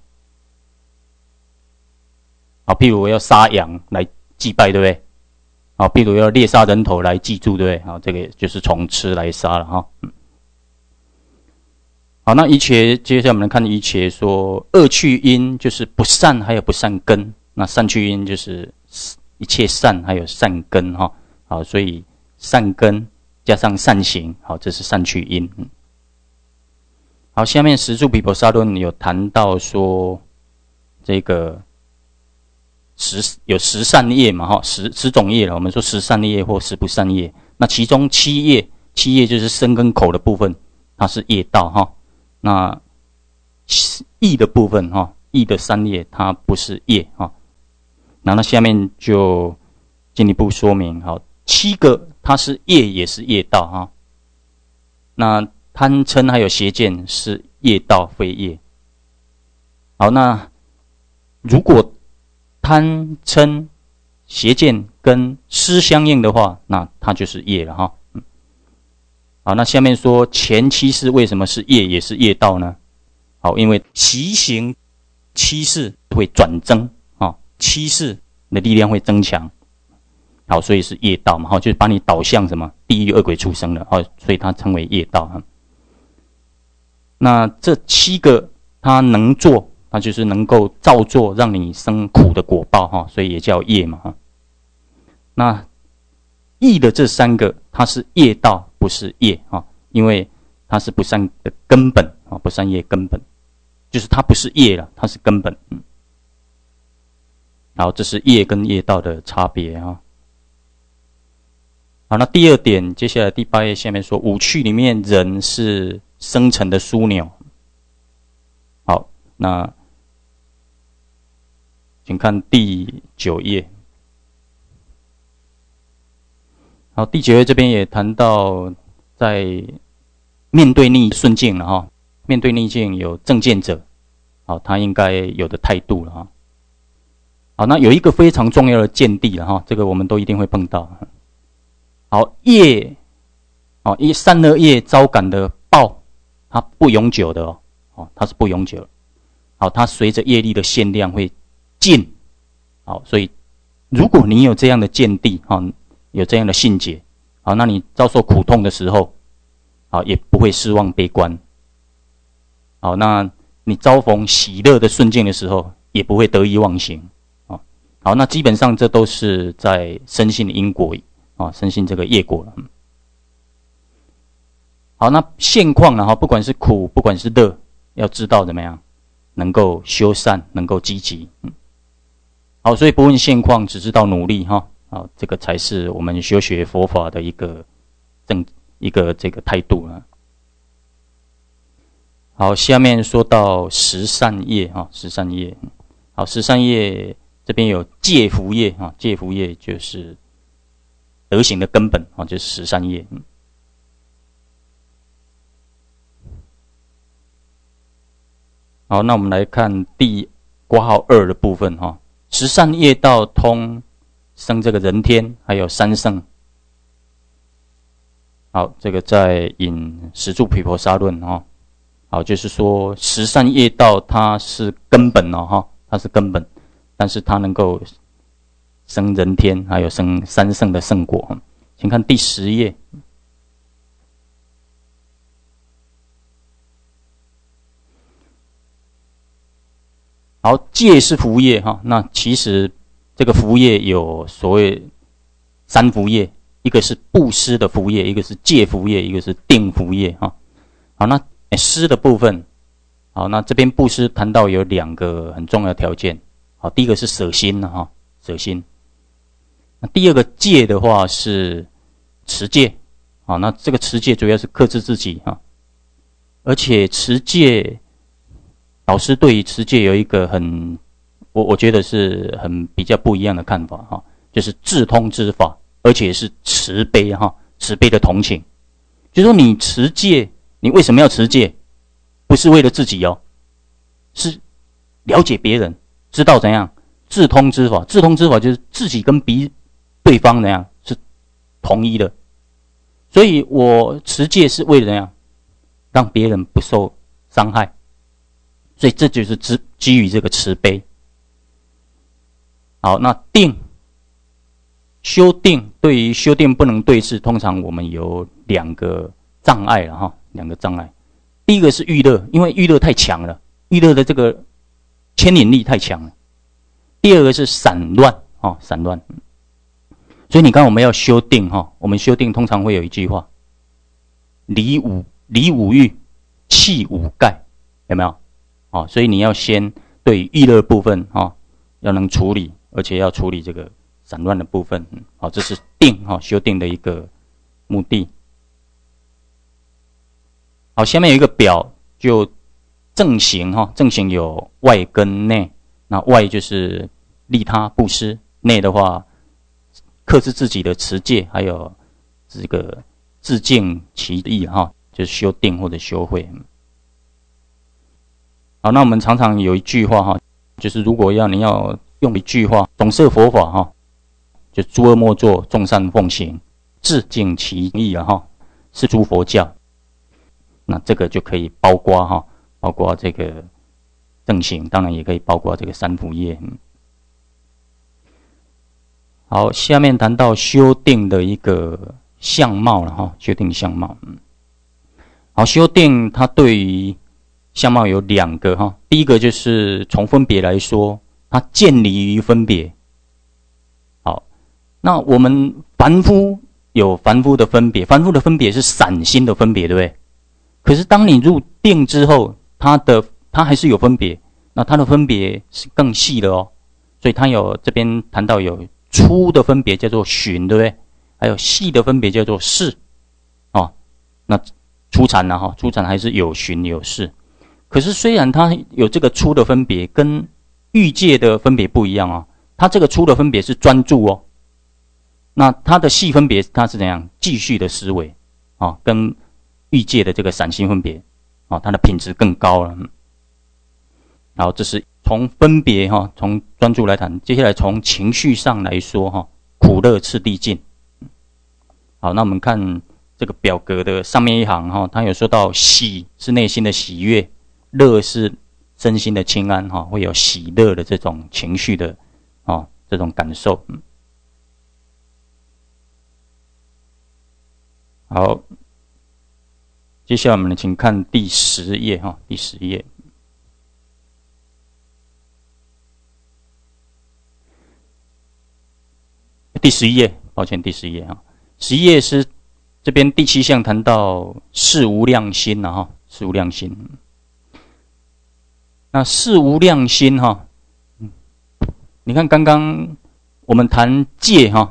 好，譬如我要杀羊来祭拜，对不对？好，譬如要猎杀人头来祭祝，对不对？好，这个就是从吃来杀了哈。好，那接下来我们来看一切说恶趣因，就是不善还有不善根。那善趣因就是一切善还有善根哈。好，所以善根加上善行，好，这是善趣因。好，下面十住毗婆沙论有谈到说，这个有10善业嘛哈，10种业了。我们说10善业或10不善业。那其中7业就是身跟口的部分，它是业道哈。那意的部分哈，意的3业它不是业哈。那下面就进一步说明，好，7个它是业也是业道哈。那贪嗔还有邪见是业道非业。好，那如果贪嗔邪见跟失相应的话，那它就是业了哈。好，那下面说前7世为什么是业也是业道呢？好，因为习行7世会转增啊，7世的力量会增强。好，所以是业道嘛，好，就是把你导向什么地狱恶鬼畜生了，好，所以它称为业道哈。那这7个它能做，它就是能够造作让你生苦的果报哈，所以也叫业嘛哈。那义的这3个，它是业道，不是业啊，因为它是不善的根本啊，不善业根本，就是它不是业了，它是根本。好，这是业跟业道的差别啊。好，那第2点，接下来第8页下面说，五趣里面人是生成的枢纽。好，那请看第9页。好，第9页这边也谈到，在面对逆顺境了哈，面对逆境有正见者，好，他应该有的态度了哈。好，那有一个非常重要的见地了哈，这个我们都一定会碰到。好，业，哦，善恶业招感的报，它不永久的哦，它是不永久的。好，它随着业力的限量会尽。好，所以如果你有这样的见地哈，有这样的信解，好，那你遭受苦痛的时候，好，也不会失望悲观。好，那你遭逢喜乐的顺境的时候，也不会得意忘形。好，那基本上这都是在深信因果啊，深信这个业果了。好，那现况呢？不管是苦，不管是乐，要知道怎么样能够修善，能够积极。好，所以不问现况，只知道努力哈。 啊，这个才是我们修学佛法的一个这个态度啊。好，下面说到十善业啊，十善业。好，十善业这边有戒福业啊，戒福业就是德行的根本啊，就是十善业。好，那我们来看第括号2的部分哈，十善业道通生这个人天，还有三圣。好，这个在引十住毗婆沙论哈。好，就是说十善业道它是根本哦哈，它是根本，但是它能够生人天，还有生三圣的圣果。请看第10页。好，戒是福业哈，那其实这个福业有所谓3福业，一个是布施的福业，一个是戒福业，一个是定福业哈。好，那施的部分，好，那这边布施谈到有2个很重要的条件。好，第一个是舍心哈，舍心。那第二个戒的话是持戒，好，那这个持戒主要是克制自己哈，而且持戒，老师对于持戒有一个我觉得是很比较不一样的看法哈，就是智通之法，而且是慈悲哈，慈悲的同情。就是说你持戒，你为什么要持戒？不是为了自己哦，是了解别人，知道怎样智通之法。智通之法就是自己跟对方怎样是同一的。所以我持戒是为了怎样让别人不受伤害。所以这就是基于这个慈悲。好，那修定，对于修定不能对治，通常我们有2个障碍了哈，2个障碍。第一个是欲乐，因为欲乐太强了，欲乐的这个牵引力太强了。第二个是散乱啊，散乱。所以你看我们要修定哈，我们修定通常会有一句话：离五欲，弃五盖，有没有？哦，所以你要先对欲乐部分哈要能处理，而且要处理这个散乱的部分。好，这是定哈，修定的一个目的。好，下面有一个表，就正行哈，正行有外跟内。那外就是利他布施，内的话克制自己的持戒，还有这个自净其意哈，就是修定或者修慧。好，那我们常常有一句话哈，就是如果你要用一句话总摄佛法哈，就诸恶莫作，众善奉行，自净其意哈，是诸佛教。那这个就可以包括这个正行，当然也可以包括这个3福业。好，下面谈到修定的一个相貌了哈，修定相貌。好，修定它对于相貌有2个哈，第一个就是从分别来说，它建立于分别。好，那我们凡夫有凡夫的分别，凡夫的分别是散心的分别，对不对？可是当你入定之后，它还是有分别，那它的分别是更细的哦。所以它有这边谈到有粗的分别叫做寻，对不对？还有细的分别叫做视哦。那初禅呢哈，初禅还是有寻有视。可是虽然它有这个粗的分别，跟欲界的分别不一样哦。它这个粗的分别是专注哦，那它的细分别它是怎样继续的思维哦，跟欲界的这个散心分别哦，它的品质更高了。好，这是从分别哈，从专注来谈。接下来从情绪上来说哈，苦乐次第尽。好，那我们看这个表格的上面一行哈，它有说到喜是内心的喜悦，乐是身心的清安哈，会有喜乐的这种情绪的哦，这种感受。好，接下来我们请看第10页哈，第10页。第11页，抱歉，第11页哈。11页是这边第7项谈到事无量心了哈，事无量心。那事无量心哈，你看刚刚我们谈戒哈，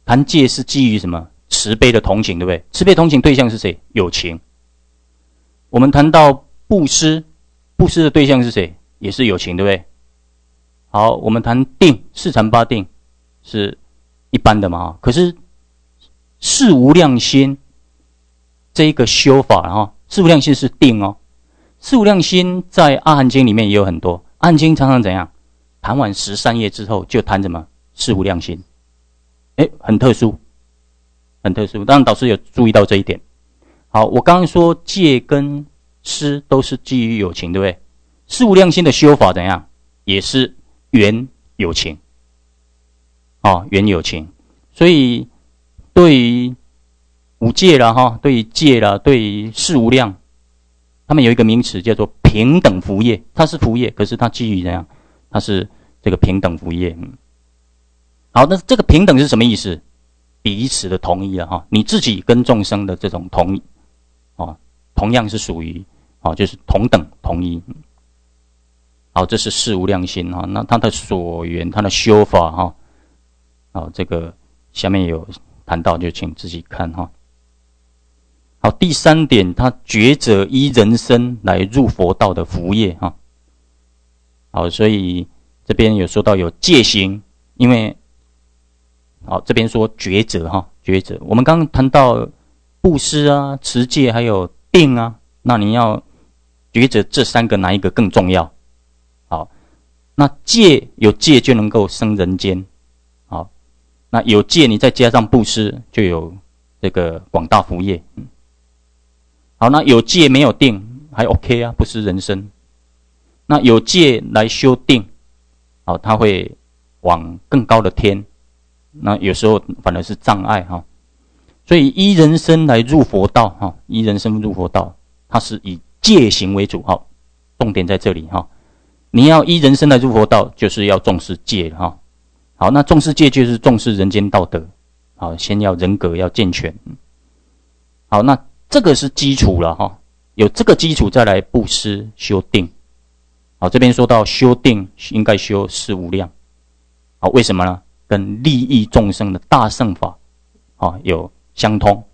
谈戒是基于什么？慈悲的同情，对不对？慈悲同情对象是谁？有情。我们谈到布施，布施的对象是谁？也是有情，对不对？好，我们谈定，四禅八定是一般的嘛，可是四无量心这一个修法，四无量心是定哦。四无量心在阿含经里面也有很多，阿含经常常怎样？谈完13页之后就谈什么？四无量心。很特殊，很特殊。当然导师有注意到这一点。好，我刚刚说戒跟施都是基于有情，对不对？四无量心的修法怎样？也是缘有情。缘有情。所以对于五戒啦，对于戒啦，对于四无量，他们有一个名词叫做平等福业。它是福业，可是它基于怎样？它是这个平等福业。好，那这个平等是什么意思？彼此的同意啊，你自己跟众生的这种同意，同样是属于就是同等同一。好，这是四无量心哈。那它的所缘，它的修法哈。好，这个下面有谈到，就请自己看哈。好，第3点，他觉者依人身来入佛道的福业哈。好，所以这边有说到有戒行，因为好这边说觉者哈，觉者。我们刚刚谈到布施啊、持戒还有定啊，那你要觉者这3个哪一个更重要？好，那戒有戒就能够生人间，好，那有戒你再加上布施，就有这个广大福业。好，那有戒没有定还 OK 啊，不失人身。那有戒来修定，好，它会往更高的天。那有时候反而是障碍哈。所以依人身来入佛道哈，依人身入佛道，它是以戒行为主哈，重点在这里哈。你要依人身来入佛道，就是要重视戒哈。好，那重视戒就是重视人间道德，好，先要人格要健全。好，那这个是基础了哈，有这个基础再来布施修定。好，这边说到修定应该修四无量，好，为什么呢？跟利益众生的大乘法有相通。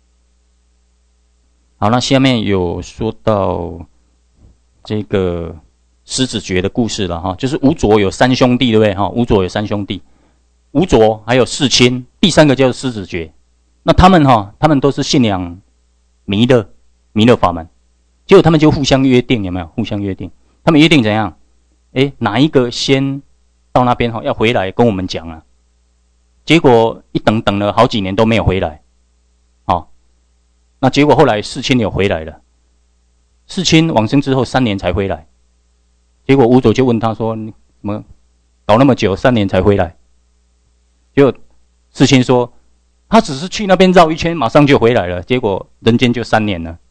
好，那下面有说到这个狮子诀的故事了哈，就是无着有3兄弟，对不对哈？无着有3兄弟，无着还有4亲，第3个叫狮子诀。那他们都是信仰弥勒法门，结果他们就互相约定，有没有？互相约定，他们约定怎样？哪一个先到那边要回来跟我们讲啊？结果一等了好几年都没有回来，那结果后来4亲有回来了，4亲往生之后3年才回来，结果无着就问他说：“你怎么搞那么久，3年才回来？”结果4亲说：“他只是去那边绕一圈，马上就回来了，结果人间就3年了。”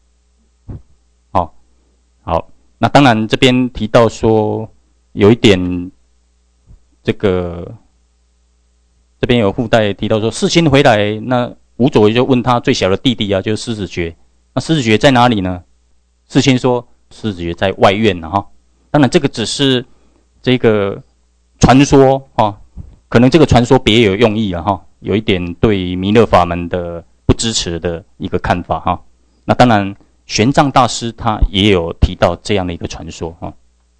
好，那当然这边提到说有一点这个。这边有附带提到说，4亲回来，那无着就问他最小的弟弟啊，就是狮子诀。那狮子诀在哪里呢？4亲说狮子诀在外院哈。当然这个只是这个传说可能这个传说别有用意哈，有一点对弥勒法门的不支持的一个看法哈。那当然玄奘大师他也有提到这样的一个传说哈。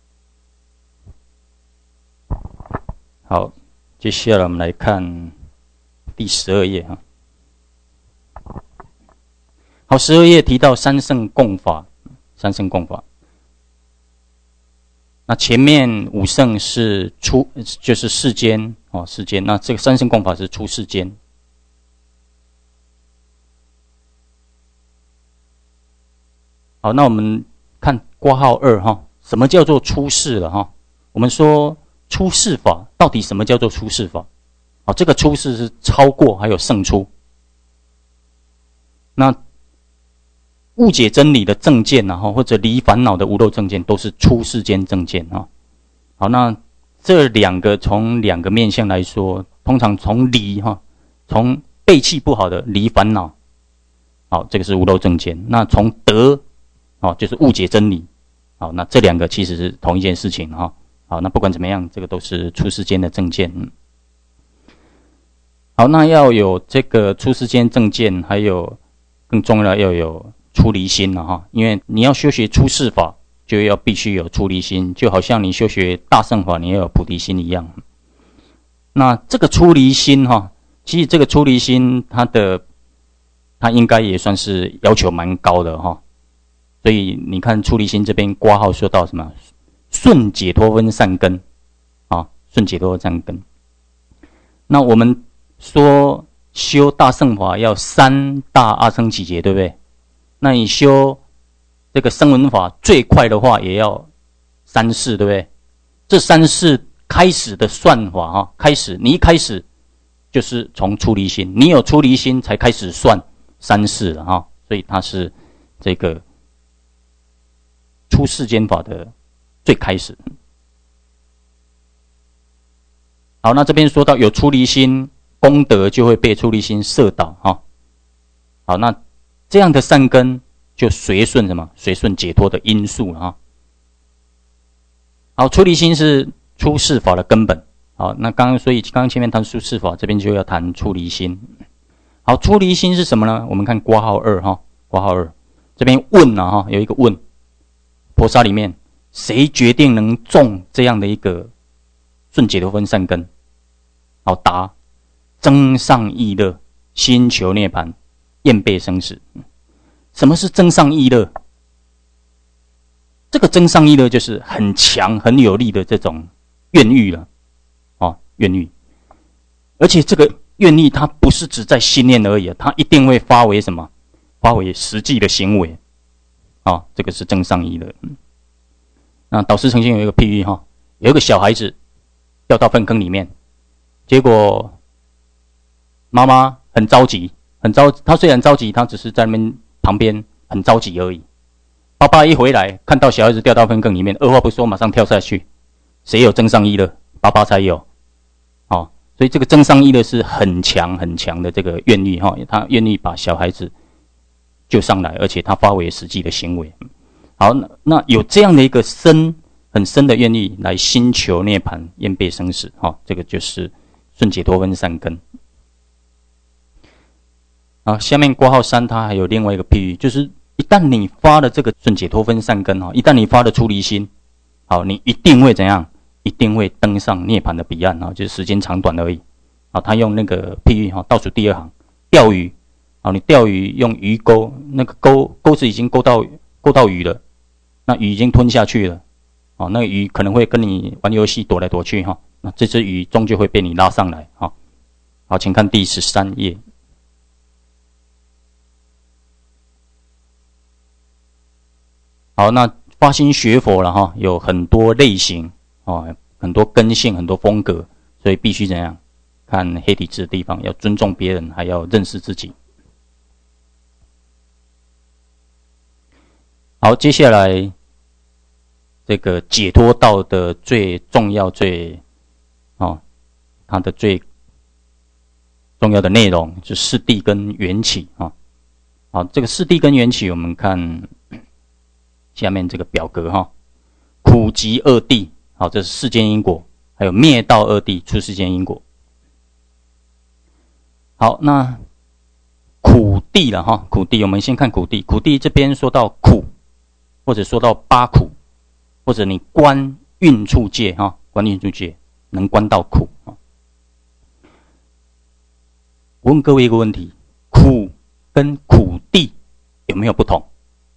好。接下来我们来看第12页哈。好，12页提到三圣共法，那前面5圣是就是世间世间，那这个三圣共法是出世间。好，那我们看括号2哈，什么叫做出世了哈？我们说。出世法到底什么叫做出世法？这个出世是超过还有胜出。那误解真理的正见或者离烦恼的无漏正见都是出世间正见好，那这2个从2个面向来说，通常从离从背弃不好的离烦恼，好，这个是无漏正见。那从得就是误解真理，好，那这2个其实是同一件事情好，那不管怎么样，这个都是出世间的正见。 好，那要有这个出世间正见，还有更重要的要有出离心了哈。因为你要修学出世法，就要必须有出离心，就好像你修学大乘法，你要有菩提心一样。那这个出离心哈，其实这个出离心它应该也算是要求蛮高的哈。所以你看出离心这边括号说到什么顺解脱分善根啊，顺解脱分善根。那我们说修大乘法要3大阿僧祇劫，对不对？那你修这个声闻法最快的话也要3世，对不对？这3世开始的算法哈，你一开始就是从出离心，你有出离心才开始算3世了哈，所以它是这个出世间法的最开始。好，那这边说到有出离心，功德就会被出离心摄导哈。好，那这样的善根就随顺什么？随顺解脱的因素哈。好，出离心是出世法的根本。好，那所以刚刚前面谈出世法，这边就要谈出离心。好，出离心是什么呢？我们看括号2哈，括号2这边问啊哈，有一个问，菩萨里面谁决定能种这样的一个顺解脱分善根？好，答：增上意乐，心求涅槃，厌背生死。什么是增上意乐？这个增上意乐就是很强、很有力的这种愿欲了，愿欲。而且这个愿力它不是只在心念而已，它一定会发为什么？发为实际的行为。这个是增上意乐。那导师曾经有一个譬喻哈，有一个小孩子掉到粪坑里面，结果妈妈很着急，他虽然着急，他只是在那边旁边很着急而已。爸爸一回来，看到小孩子掉到粪坑里面，二话不说马上跳下去。谁有增上意乐？爸爸才有。所以这个增上意乐是很强很强的这个愿力哈，他愿意把小孩子救上来，而且他发为实际的行为。好，那有这样的一个很深的愿力来心求涅槃，厌背生死这个就是顺解脱分善根。下面括号3它还有另外一个譬喻，就是一旦你发了这个顺解脱分善根一旦你发了出离心，好，你一定会怎样？一定会登上涅槃的彼岸就是时间长短而已。他用那个譬喻倒数第2行，钓鱼你钓鱼用鱼钩，那个钩子已经勾到鱼了，那鱼已经吞下去了那个鱼可能会跟你玩游戏躲来躲去那这只鱼终究会被你拉上来好，请看第13页。好，那发心学佛了有很多类型很多根性，很多风格，所以必须怎样？看黑体字的地方，要尊重别人，还要认识自己。好，接下来这个解脱道的最重要它的最重要的内容就是四谛跟缘起好，这个四谛跟缘起，我们看下面这个表格苦集二谛，好，这是世间因果，还有灭道二谛，出世间因果。好，那苦谛了苦谛，我们先看苦谛。苦谛这边说到苦，或者说到八苦，或者你观运处界观运处界能观到苦我问各位一个问题，苦跟苦谛有没有不同？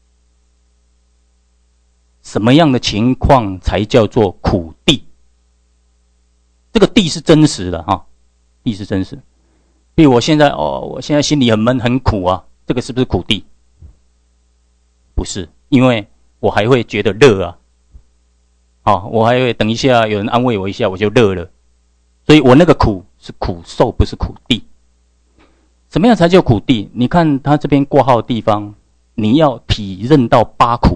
什么样的情况才叫做苦谛？这个谛是真实的谛是真实。比如我现在心里很闷很苦这个是不是苦谛？不是，因为我还会觉得热我还会等一下有人安慰我一下我就热了，所以我那个苦是苦受，不是苦谛。什么样才叫苦谛？你看他这边括号的地方，你要体认到八苦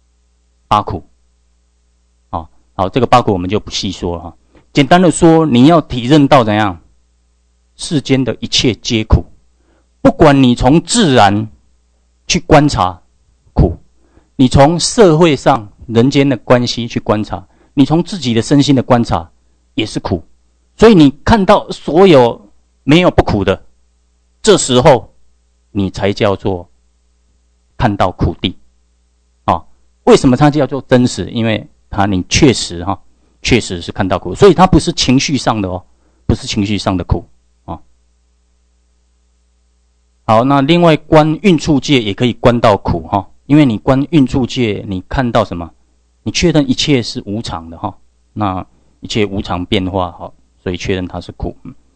好，这个八苦我们就不细说了简单的说，你要体认到怎样？世间的一切皆苦，不管你从自然去观察苦，你从社会上人间的关系去观察，你从自己的身心的观察也是苦。所以你看到所有没有不苦的，这时候你才叫做看到苦地。为什么它叫做真实？因为你确实是看到苦，所以它不是情绪上的不是情绪上的苦好，那另外观运处界也可以观到苦因为你观运处界，你看到什么？你确认一切是无常的那一切无常变化所以确认它是苦。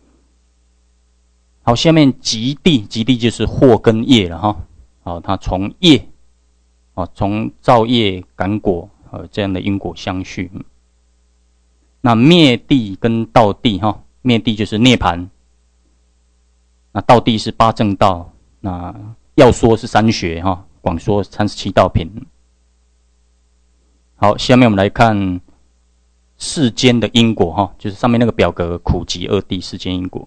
好，下面极地就是祸跟业了好，它从业从造业感果这样的因果相续。那灭地跟道地灭地就是涅槃，那道地是八正道，那要说是三学广说37道品。好，下面我们来看世间的因果就是上面那个表格苦集二谛世间因果。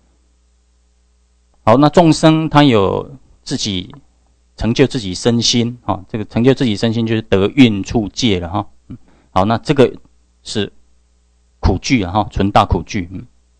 好，那众生他有自己成就自己身心这个成就自己身心就是得运处界了好，那这个是苦具纯大苦具。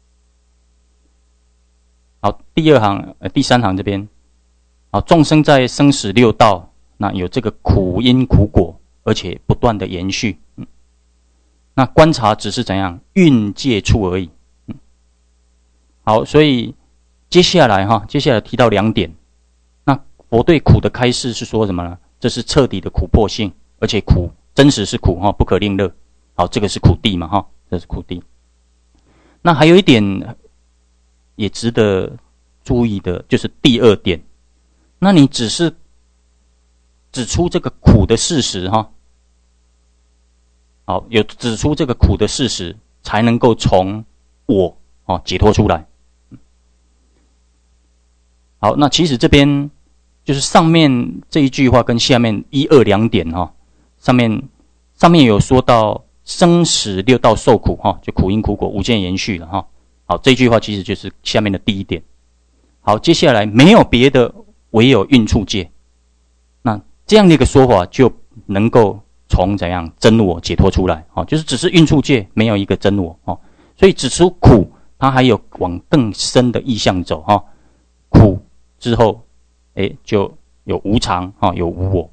好，第三行这边好，众生在生死六道，那有这个苦因苦果，而且不断的延续。那观察只是怎样运界处而已。好，所以接下来提到2点。那佛对苦的开示是说什么呢？这是彻底的苦迫性，而且苦真实是苦不可令乐。好，这个是苦地嘛这是苦地。那还有一点也值得注意的，就是第2点。那你只是指出这个苦的事实好，有指出这个苦的事实，才能够从我解脱出来。好，那其实这边就是上面这一句话跟下面1、2、2点上面有说到生死六道受苦就苦因苦果无间延续了好，这句话其实就是下面的第1点。好，接下来没有别的，唯有运处界。那这样的一个说法就能够从怎样真我解脱出来就是只是运处界，没有一个真我所以指出苦，它还有往更深的意象走苦之后就有无常有无我。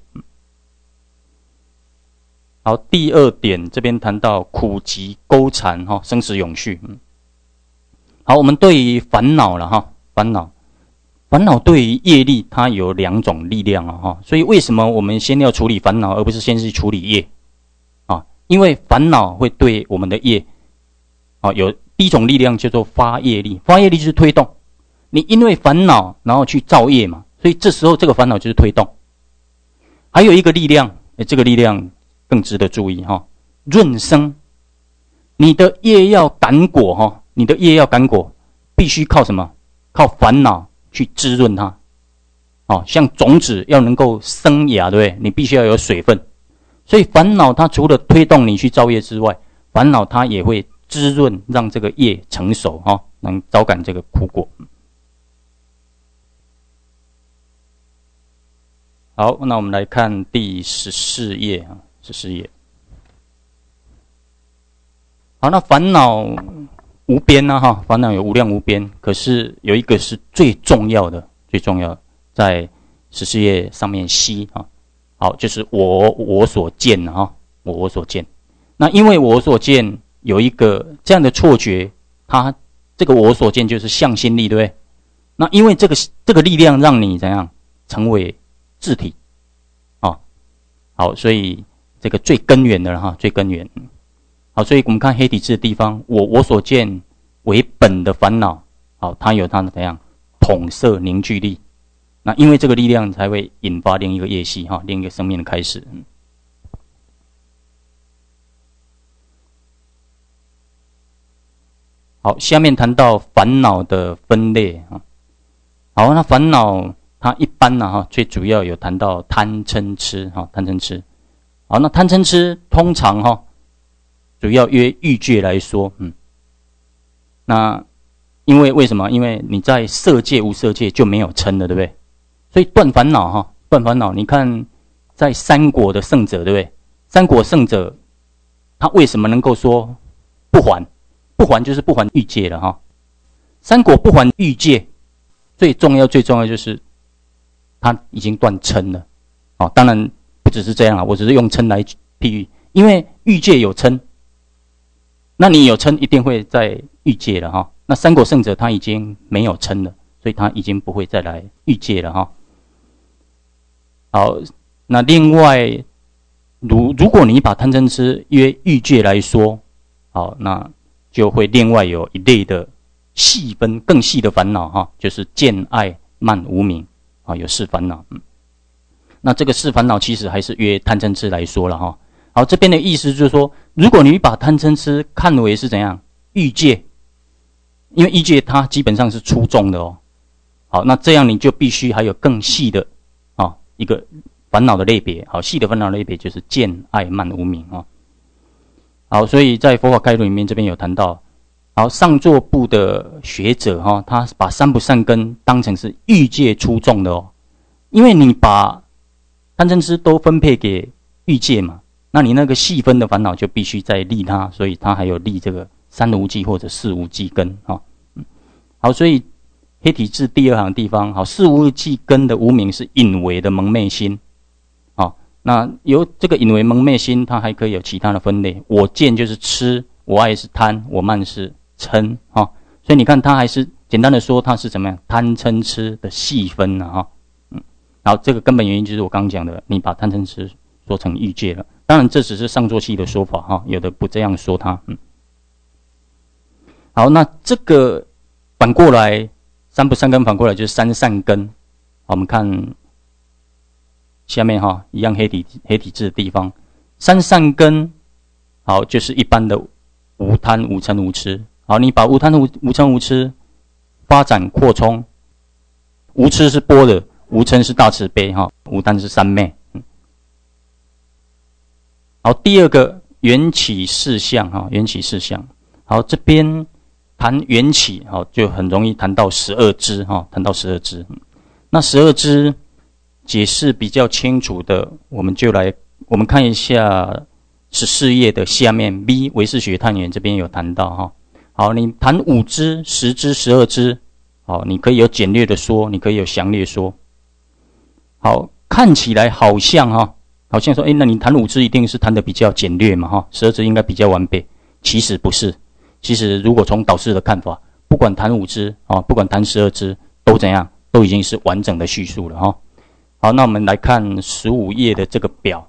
好，第2点这边谈到苦集钩缠生死永续。好，我们对于烦恼了烦恼对于业力它有2种力量所以为什么我们先要处理烦恼，而不是先去处理业因为烦恼会对我们的业有第一种力量叫做发业力，发业力就是推动你因为烦恼然后去造业嘛，所以这时候这个烦恼就是推动。还有一个力量这个力量更值得注意润生。你的业要感果你的业要感果必须靠什么？靠烦恼去滋润它像种子要能够生芽，对不对？你必须要有水分。所以烦恼它除了推动你去造业之外，烦恼它也会滋润，让这个业成熟能招感这个苦果。好，那我们来看第14页14页。好，那烦恼无边烦恼有无量无边，可是有一个是最重要的，在14页上面西好，就是我所见我所见。那因为我所见有一个这样的错觉，它这个我所见就是向心力，对不对？那因为这个力量让你怎样成为自体好，所以这个最根源的最根源。好，所以我们看黑体字的地方，我所见为本的烦恼，好，它有它的怎样统摄凝聚力。那因为这个力量才会引发另一个业系另一个生命的开始。好，下面谈到烦恼的分类好，那烦恼它一般最主要有谈到贪嗔痴贪嗔痴。好，那贪嗔痴通常主要约欲界来说那因为为什么？因为你在色界无色界就没有嗔了，对不对？所以断烦恼断烦恼，你看在三果的圣者，对不对？三果圣者他为什么能够说不还？不还就是不还欲界了三果不还欲界，最重要就是它已经断嗔了。当然不只是这样我只是用嗔来譬喻，因为欲界有嗔，那你有嗔一定会在欲界了那三果圣者他已经没有嗔了，所以他已经不会再来欲界了好，那另外如果你把贪嗔痴约欲界来说，好，那就会另外有一类的细分更细的烦恼就是见爱慢无明有四烦恼。那这个四烦恼其实还是约贪嗔痴来说了好，这边的意思就是说，如果你把贪嗔痴看为是怎样欲界，因为欲界它基本上是粗重的好，那这样你就必须还有更细的一个烦恼的类别。好，细的烦恼类别就是见爱慢无明好，所以在佛法概论里面这边有谈到，好，上座部的学者他把三不善根当成是欲界粗重的因为你把贪嗔痴都分配给欲界嘛，那你那个细分的烦恼就必须再立它，所以它还有立这个三无记或者四无记根好，所以黑体字第二行的地方，好，四无记根的无明是隐为的蒙昧心那由这个隐为蒙昧心，它还可以有其他的分类，我见就是痴，我爱是贪，我慢是嗔所以你看它还是简单的说它是怎么样贪嗔痴的细分好，这个根本原因就是我刚刚讲的，你把贪嗔痴说成欲界了，当然这只是上座系的说法有的不这样说它好，那这个反过来三不善根反过来就是三善根我们看下面一样黑体字的地方，三善根好就是一般的无贪无嗔无痴。好，你把无贪无嗔无痴发展扩充，无痴是般若，无嗔是大慈悲无贪是三昧好，第二个缘起事相缘起事相好，这边谈缘起就很容易谈到12支谈到12支那12支解释比较清楚的，我们看一下14页的下面 B 唯识学探源这边有谈到好，你谈5支、10支、12支，好，你可以有简略的说，你可以有详略说。好，看起来好像说，那你谈5支一定是谈的比较简略嘛12支应该比较完备，其实不是。其实如果从导师的看法，不管谈5支不管谈12支，都怎样，都已经是完整的叙述了好，那我们来看15页的这个表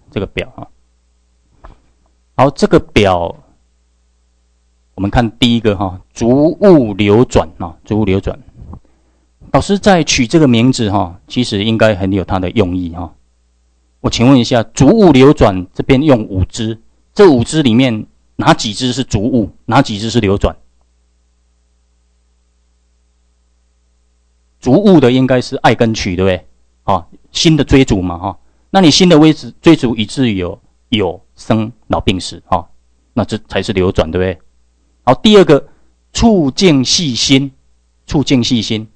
好，这个表我们看第一个逐物流转逐物流转。老师在取这个名字其实应该很有它的用意我请问一下，逐物流转这边用5支，这5支里面哪几支是逐物，哪几支是流转？逐物的应该是爱跟取，对不对？心的追逐嘛那你心的追逐以至于有生老病死那这才是流转，对不对？好，第二个触境细心，触境细心，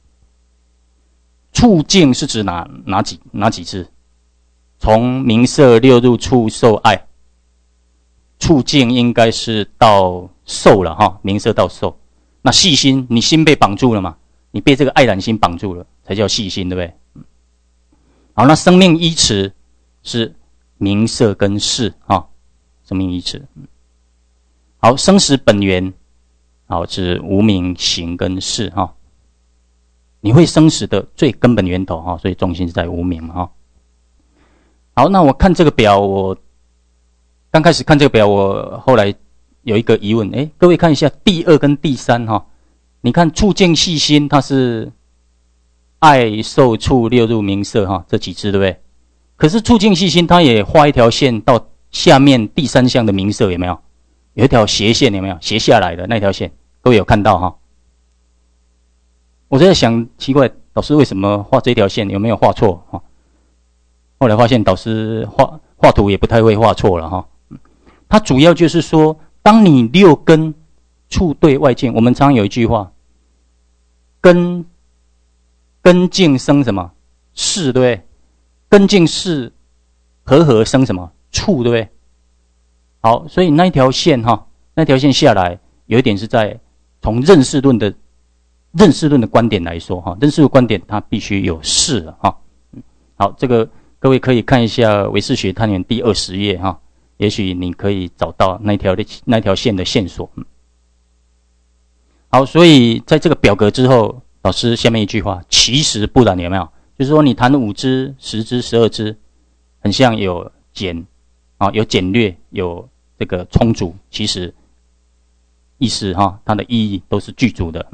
触境是指哪几支？从名色六入触受爱，触境应该是到受了名色到受。那细心，你心被绑住了嘛？你被这个爱染心绑住了，才叫细心，对不对？好，那生命依持是名色跟事生命依持。好，生死本源好是无明行跟识你会生死的最根本源头所以重心是在无明好，那我看这个表，我刚开始看这个表，我后来有一个疑问，各位看一下第2跟第3你看触境细心，它是爱受触六入名色这几支，对不对？可是触境细心它也画一条线到下面第3项的名色，有没有？有一条斜线，有没有？斜下来的那条线，各位有看到我在想，奇怪，导师为什么画这条线？有没有画错后来发现导师画图也不太会画错了它主要就是说，当你6根触对外境，我们常常有一句话，根境生什么？识，对不对？根境识合生什么？触，对不对？好，所以那一条线下来，有一点是在从认识论的认识论的观点来说，认识论观点它必须有事了哈。好，这个各位可以看一下唯识学探源第20页哈，也许你可以找到那条线的线索。好，所以在这个表格之后，老师下面一句话，其实不然，有没有？就是说你谈5支、10支、12支，很像有有简略，有这个充足，其实意思它的意义都是具足的。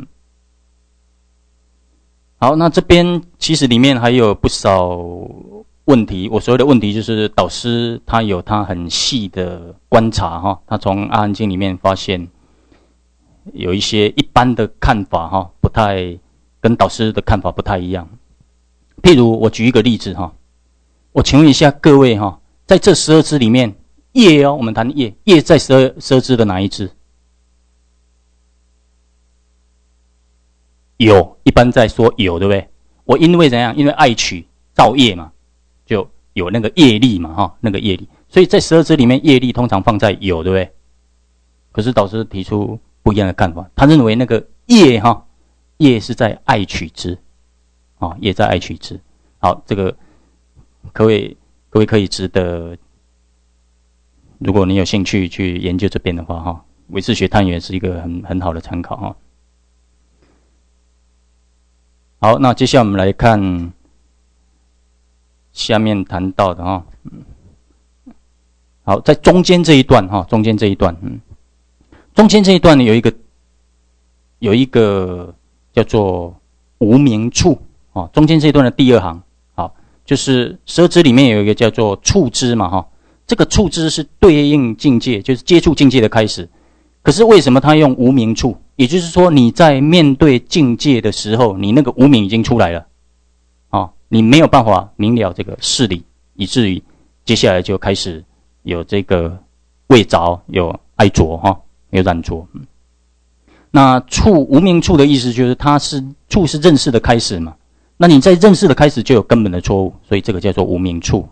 好，那这边其实里面还有不少问题，我所谓的问题就是导师他有他很细的观察他从阿含经里面发现有一些一般的看法不太跟导师的看法不太一样。譬如我举一个例子我请问一下各位在这12支里面，业我们谈业在12支的哪一支？有，一般在说有，对不对？我因为怎样？因为爱取造业嘛，就有那个业力嘛那个业力，所以在12支里面，业力通常放在有，对不对？可是导师提出不一样的看法，他认为那个业是在爱取之业在爱取之。好，这个各位可以值得，如果你有兴趣去研究这边的话唯识学探源是一个很好的参考好，那接下来我们来看下面谈到的好，在中间这一段中间这一段呢有一个叫做无明处中间这一段的第2行，好，就是12支里面有一个叫做处支嘛这个处支是对应境界，就是接触境界的开始。可是为什么他用无明处？也就是说你在面对境界的时候，你那个无明已经出来了你没有办法明了这个事理，以至于接下来就开始有这个味着，有爱着有染着。那无明处的意思就是处是认识的开始嘛，那你在认识的开始就有根本的错误，所以这个叫做无明处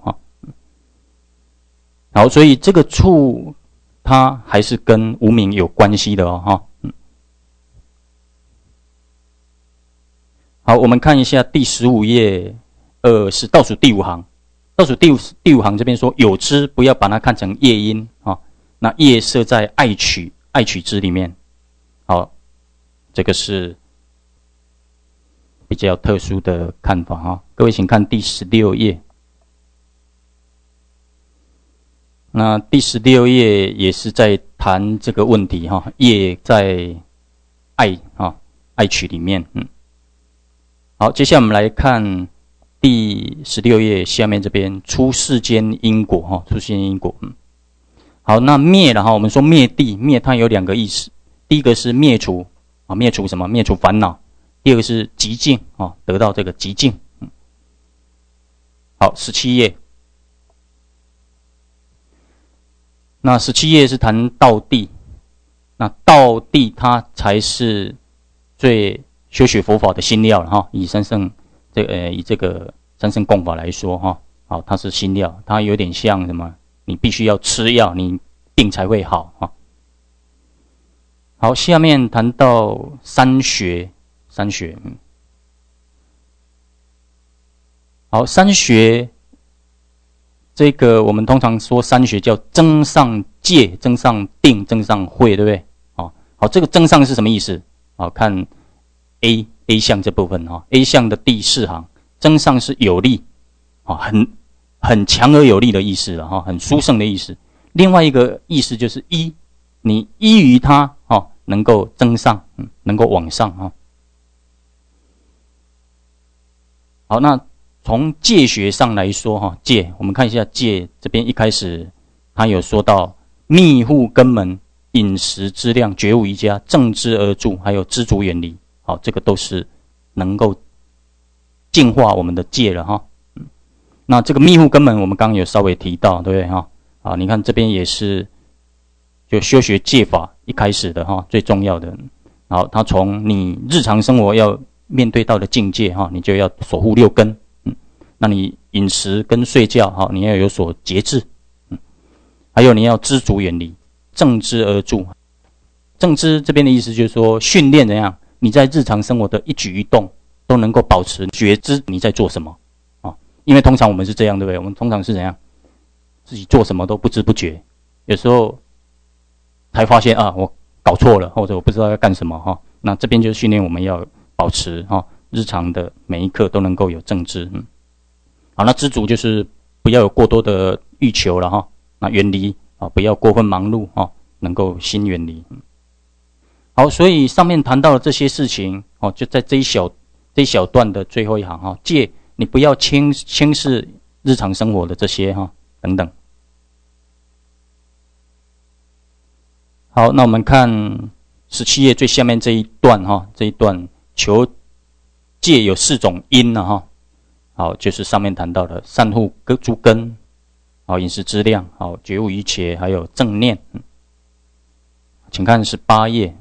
好，所以这个处它还是跟无明有关系的好，我们看一下第15页是倒数第5行，倒数第5行这边说有之，不要把它看成业因那业设在爱取之里面。好，这个是比较特殊的看法各位请看第16页。那第16页也是在谈这个问题业在爱取里面好，接下来我们来看第16页下面这边出世间因果出世间因果好，那灭了我们说灭地，灭它有2个意思，第一个是灭除灭除什么？灭除烦恼。第二个是极静得到这个极静好，17页。那17页是谈道地，那道地它才是最修学佛法的心料了以这个三圣共法来说好，它是心料，它有点像什么？你必须要吃药，你病才会好好，下面谈到三学好，三学这个我们通常说三学叫增上戒、增上定、增上慧，对不对好，这个增上是什么意思看 A 项这部分A 项的第4行，增上是有力很强而有力的意思了很殊胜的意思。另外一个意思就是你依于它能够增上能够往上好，那从戒学上来说戒，我们看一下戒这边一开始他有说到密护根门、饮食之量、觉悟瑜伽、正知而住，还有知足远离。好，这个都是能够净化我们的戒了那这个密护根门我们刚刚有稍微提到，对不对好，你看这边也是就修学戒法一开始的最重要的。好，他从你日常生活要面对到的境界你就要守护6根那你饮食跟睡觉你要有所节制还有你要知足远离，正知而住。正知这边的意思就是说训练怎样你在日常生活的一举一动都能够保持觉知你在做什么啊。因为通常我们是这样，对不对？我们通常是怎样？自己做什么都不知不觉，有时候才发现啊，我搞错了，或者我不知道要干什么哈。那这边就是训练我们要保持哈，日常的每一刻都能够有正知。好，那知足就是不要有过多的欲求了哈。那远离啊，不要过分忙碌啊，能够心远离。好，所以上面谈到的这些事情哦，就在这一小段的最后一行哈，戒你不要轻视日常生活的这些哈等等。好，那我们看17页最下面这一段哈，这一段求戒有4种因了哈。好，就是上面谈到的善护诸根，好饮食之量，好觉悟一切，还有正念。请看18页。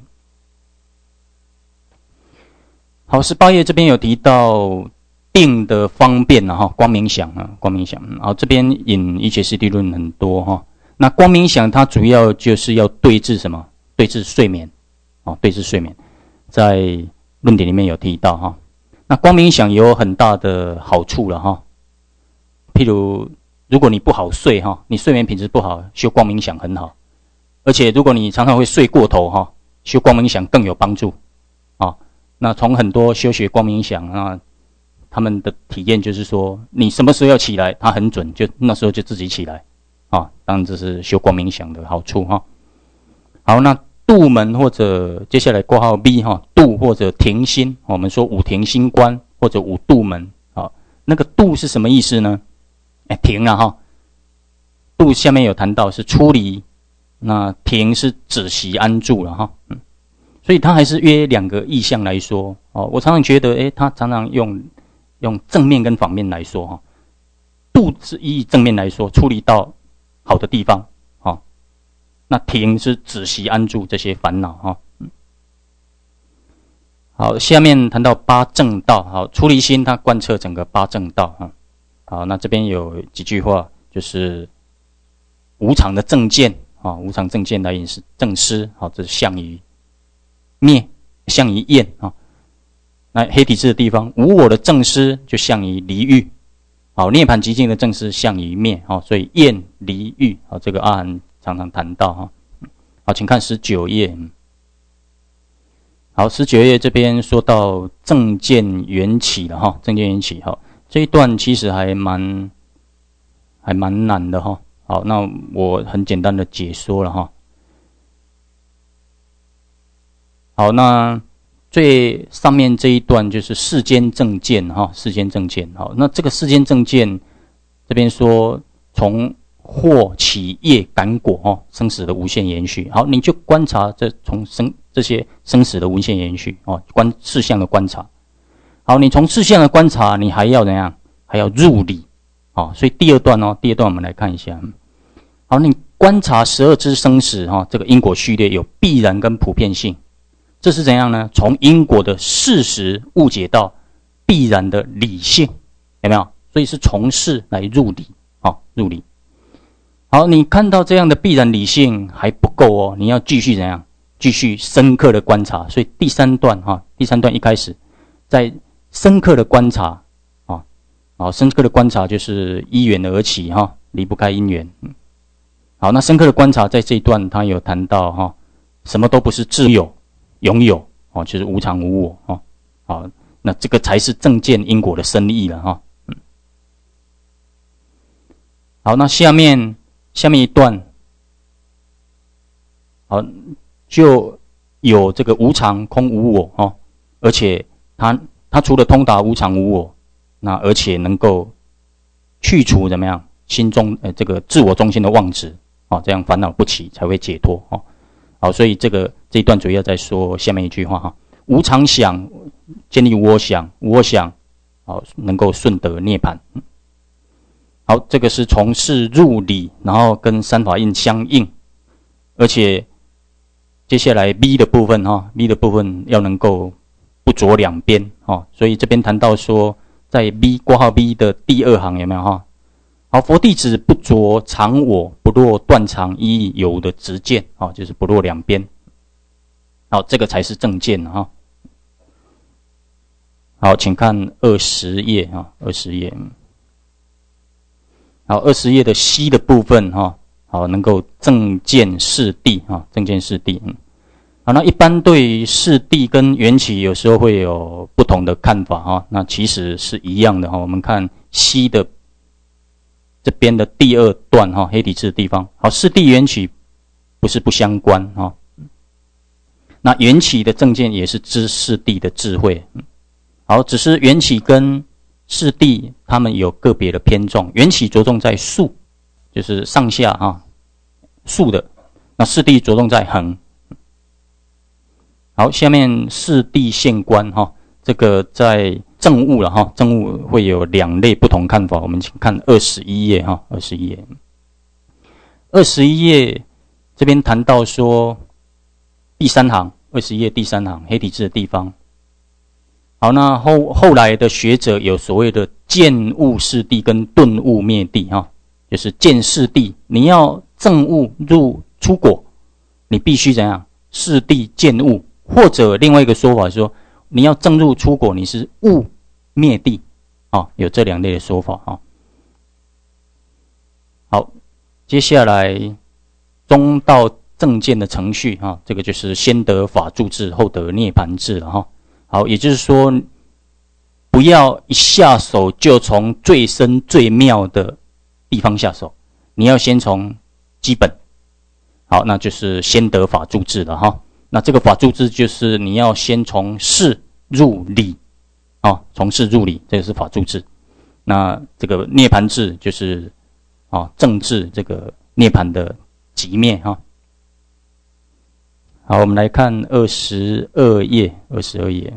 好，18页这边有提到定的方便哈，光明想啊，光明想。好，这边引一切实地论很多哈。那光明想它主要就是要对治什么？对治睡眠，哦，对治睡眠，在论点里面有提到哈。那光明想有很大的好处了哈。譬如，如果你不好睡哈，你睡眠品质不好，修光明想很好。而且如果你常常会睡过头哈，修光明想更有帮助啊。那从很多修学光明想啊，他们的体验就是说，你什么时候要起来，它很准，就那时候就自己起来啊。当然这是修光明想的好处哈。好，那度门或者接下来括号 B 哈，度或者停心，我们说五停心观或者五度门啊。那个度是什么意思呢？停了哈。度下面有谈到是出离，那停是止息安住了哈。所以它还是约2个意象来说哦。我常常觉得，它常常用正面跟反面来说哈。度是以正面来说，出离到好的地方。那停是止息安住这些烦恼哈。好，下面谈到八正道，好，出离心它贯彻整个八正道哈。好，那这边有几句话，就是无常的正见啊，无常正见来引是正思，好，这是相于灭，相于厌啊。那黑体字的地方，无我的正思就相于离欲，好，涅槃寂静的正思相于灭，好，所以厌离欲，好，这个阿含常常谈到哈。好，请看19页。好，19页这边说到正见缘起了哈，正见缘起哈，这一段其实还蛮难的哈。好，那我很简单的解说了哈。好，那最上面这一段就是世间正见哈，世间正见。好，那这个世间正见这边说从祸起业感果哦，生死的无限延续。好，你就观察这些生死的无限延续哦，事项的观察。好，你从事项的观察，你还要怎样？还要入理哦。所以第二段我们来看一下。好，你观察12支生死哈，这个因果序列有必然跟普遍性，这是怎样呢？从因果的事实误解到必然的理性，有没有？所以是从事来入理哦，入理。好，你看到这样的必然理性还不够哦，你要继续怎样？继续深刻的观察。所以第三段一开始，在深刻的观察深刻的观察就是依缘而起哈，离不开因缘。好，那深刻的观察在这一段他有谈到哈，什么都不是自有、拥有哦，就是无常无我哦。好，那这个才是正见因果的深意了哈。好，那下面一段，好，就有这个无常、空、无我哦，而且它除了通达无常无我，那而且能够去除怎么样心中这个自我中心的妄执哦，这样烦恼不起才会解脱哦。好，所以这一段主要在说下面一句话哈，无常想建立无我想，无我想好能够顺得涅槃。好，这个是从事入理，然后跟三法印相应，而且接下来 B 的部分，B 的部分要能够不着两边，所以这边谈到说，在 B 括号 B 的第2行有没有哈？好，佛弟子不着常我，不落断常一有的直见，就是不落两边。好，这个才是正见哈。 好，请看20页啊，20页。好，20页的 C 的部分哈，好，能够正见四谛啊，正见四谛。好，那一般对于四谛跟缘起有时候会有不同的看法哈，那其实是一样的哈。我们看 C 的这边的第2段哈，黑体字的地方。好，四谛缘起不是不相关哈。那缘起的正见也是知四谛的智慧。好，只是缘起跟四谛他们有个别的偏重，缘起着重在竖，就是上下哈，竖的；那四谛着重在横。好，下面四谛现观哈，这个在证悟了哈，证悟会有2类不同看法。我们请看21页哈，21页，21页这边谈到说第3行，21页第3行黑体字的地方。好，那后来的学者有所谓的见悟四谛跟顿悟灭谛哈，就是见四谛，你要证悟入出果，你必须怎样？四谛见悟。或者另外一个说法是说，你要证入出果，你是悟灭谛啊，有这2类的说法啊。好，接下来中道正见的程序啊，这个就是先得法住智，后得涅盘智了哈。好，也就是说，不要一下手就从最深最妙的地方下手，你要先从基本。好，那就是先得法住智了哈。那这个法住智就是你要先从事入理啊，从事入理，这个是法住智。那这个涅盘智就是啊正智这个涅盘的极灭哈。好，我们来看22页，22页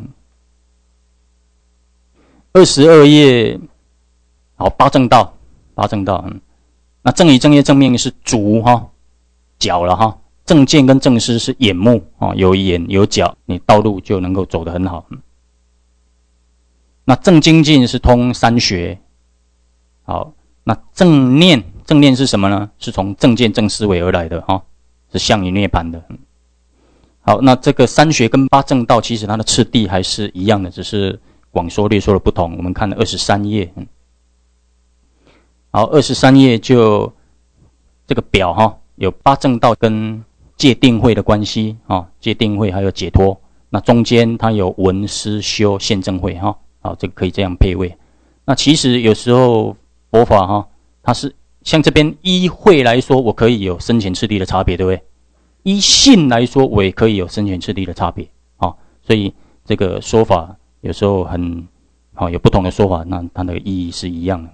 ，22页，好，八正道，那正语正业正命是足哈，脚了哈。正见跟正思是眼目啊，有眼有脚，你道路就能够走得很好。那正精进是通3学，好，那正念是什么呢？是从正见正思维而来的哈，是向于涅槃的。好，那这个3学跟8正道其实它的次第还是一样的，只是广说略说的不同。我们看23页，好，23页就这个表哈，有8正道跟戒定慧的关系啊，戒定慧还有解脱，那中间它有闻思修现证慧哈，好，这个可以这样配位。那其实有时候佛法哈，它是像这边依慧来说，我可以有深浅次第的差别，对不对？依性来说，我也可以有深浅次第的差别啊，所以这个说法有时候很好，有不同的说法，那它的意义是一样的。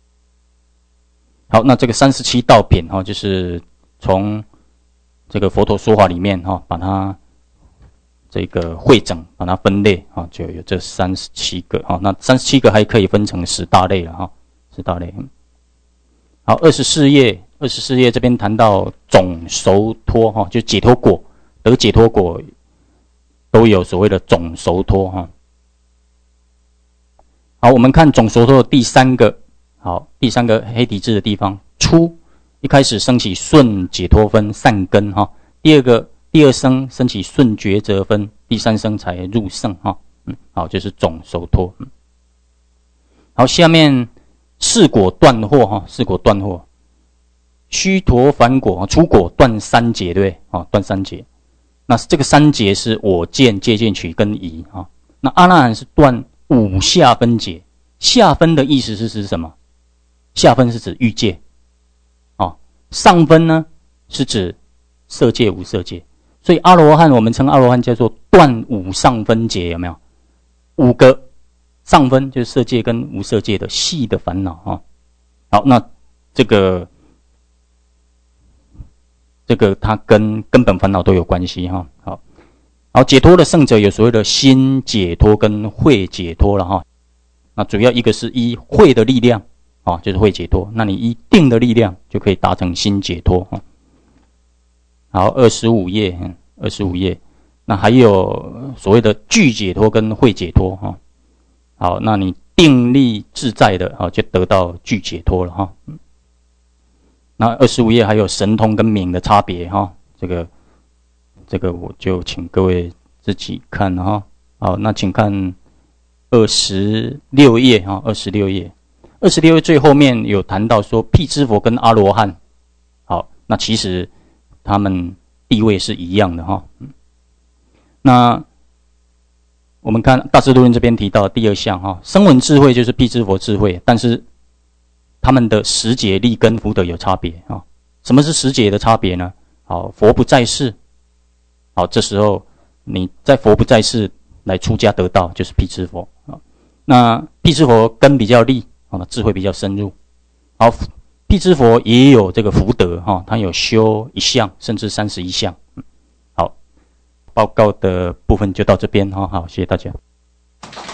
好，那这个37道品哈，就是从这个佛陀说法里面哈，把它这个汇整，把它分类啊，就有这37个哈。那37个还可以分成10大类了哈，10大类。好，24页这边谈到总熟脱哈，就解脱果，得解脱果都有所谓的总熟脱哈。好，我们看总熟脱的第3个，好，第3个黑体字的地方，初。一开始升起顺解脱分善根哈，第二声升起顺抉择分，第3声才入圣哈，好，就是总熟脱。好，下面四果断惑哈，四果断惑，须陀洹果出果断3结，对不对？啊，断3结。那这个3结是我见、戒见、取跟疑啊。那阿那含是断5下分结，下分的意思是指什么？下分是指欲界。上分呢是指色界无色界，所以阿罗汉我们称阿罗汉叫做断5上分结，有没有？5个上分就是色界跟无色界的细的烦恼啊。好，那这个它跟根本烦恼都有关系哈。好，解脱的圣者有所谓的心解脱跟慧解脱了哈。那主要一个是依慧的力量。就是会解脱，那你依定的力量就可以达成心解脱。好，25页，那还有所谓的具解脱跟会解脱哈。好，那你定力自在的就得到具解脱了哈。那25页还有神通跟明的差别哈，这个我就请各位自己看哈。好，那请看 26页哈，26页，26页最后面有谈到说，辟支佛跟阿罗汉，好，那其实他们地位是一样的哈。那我们看大智度论这边提到的第2项哈，声闻智慧就是辟支佛智慧，但是他们的时节、力根、福德有差别啊。什么是时节的差别呢？好，佛不在世，好，这时候你在佛不在世来出家得道，就是辟支佛啊。那辟支佛根比较利啊，智慧比较深入。好，辟支佛也有这个福德哈，他有修1项甚至31项。好，报告的部分就到这边哈，好，谢谢大家。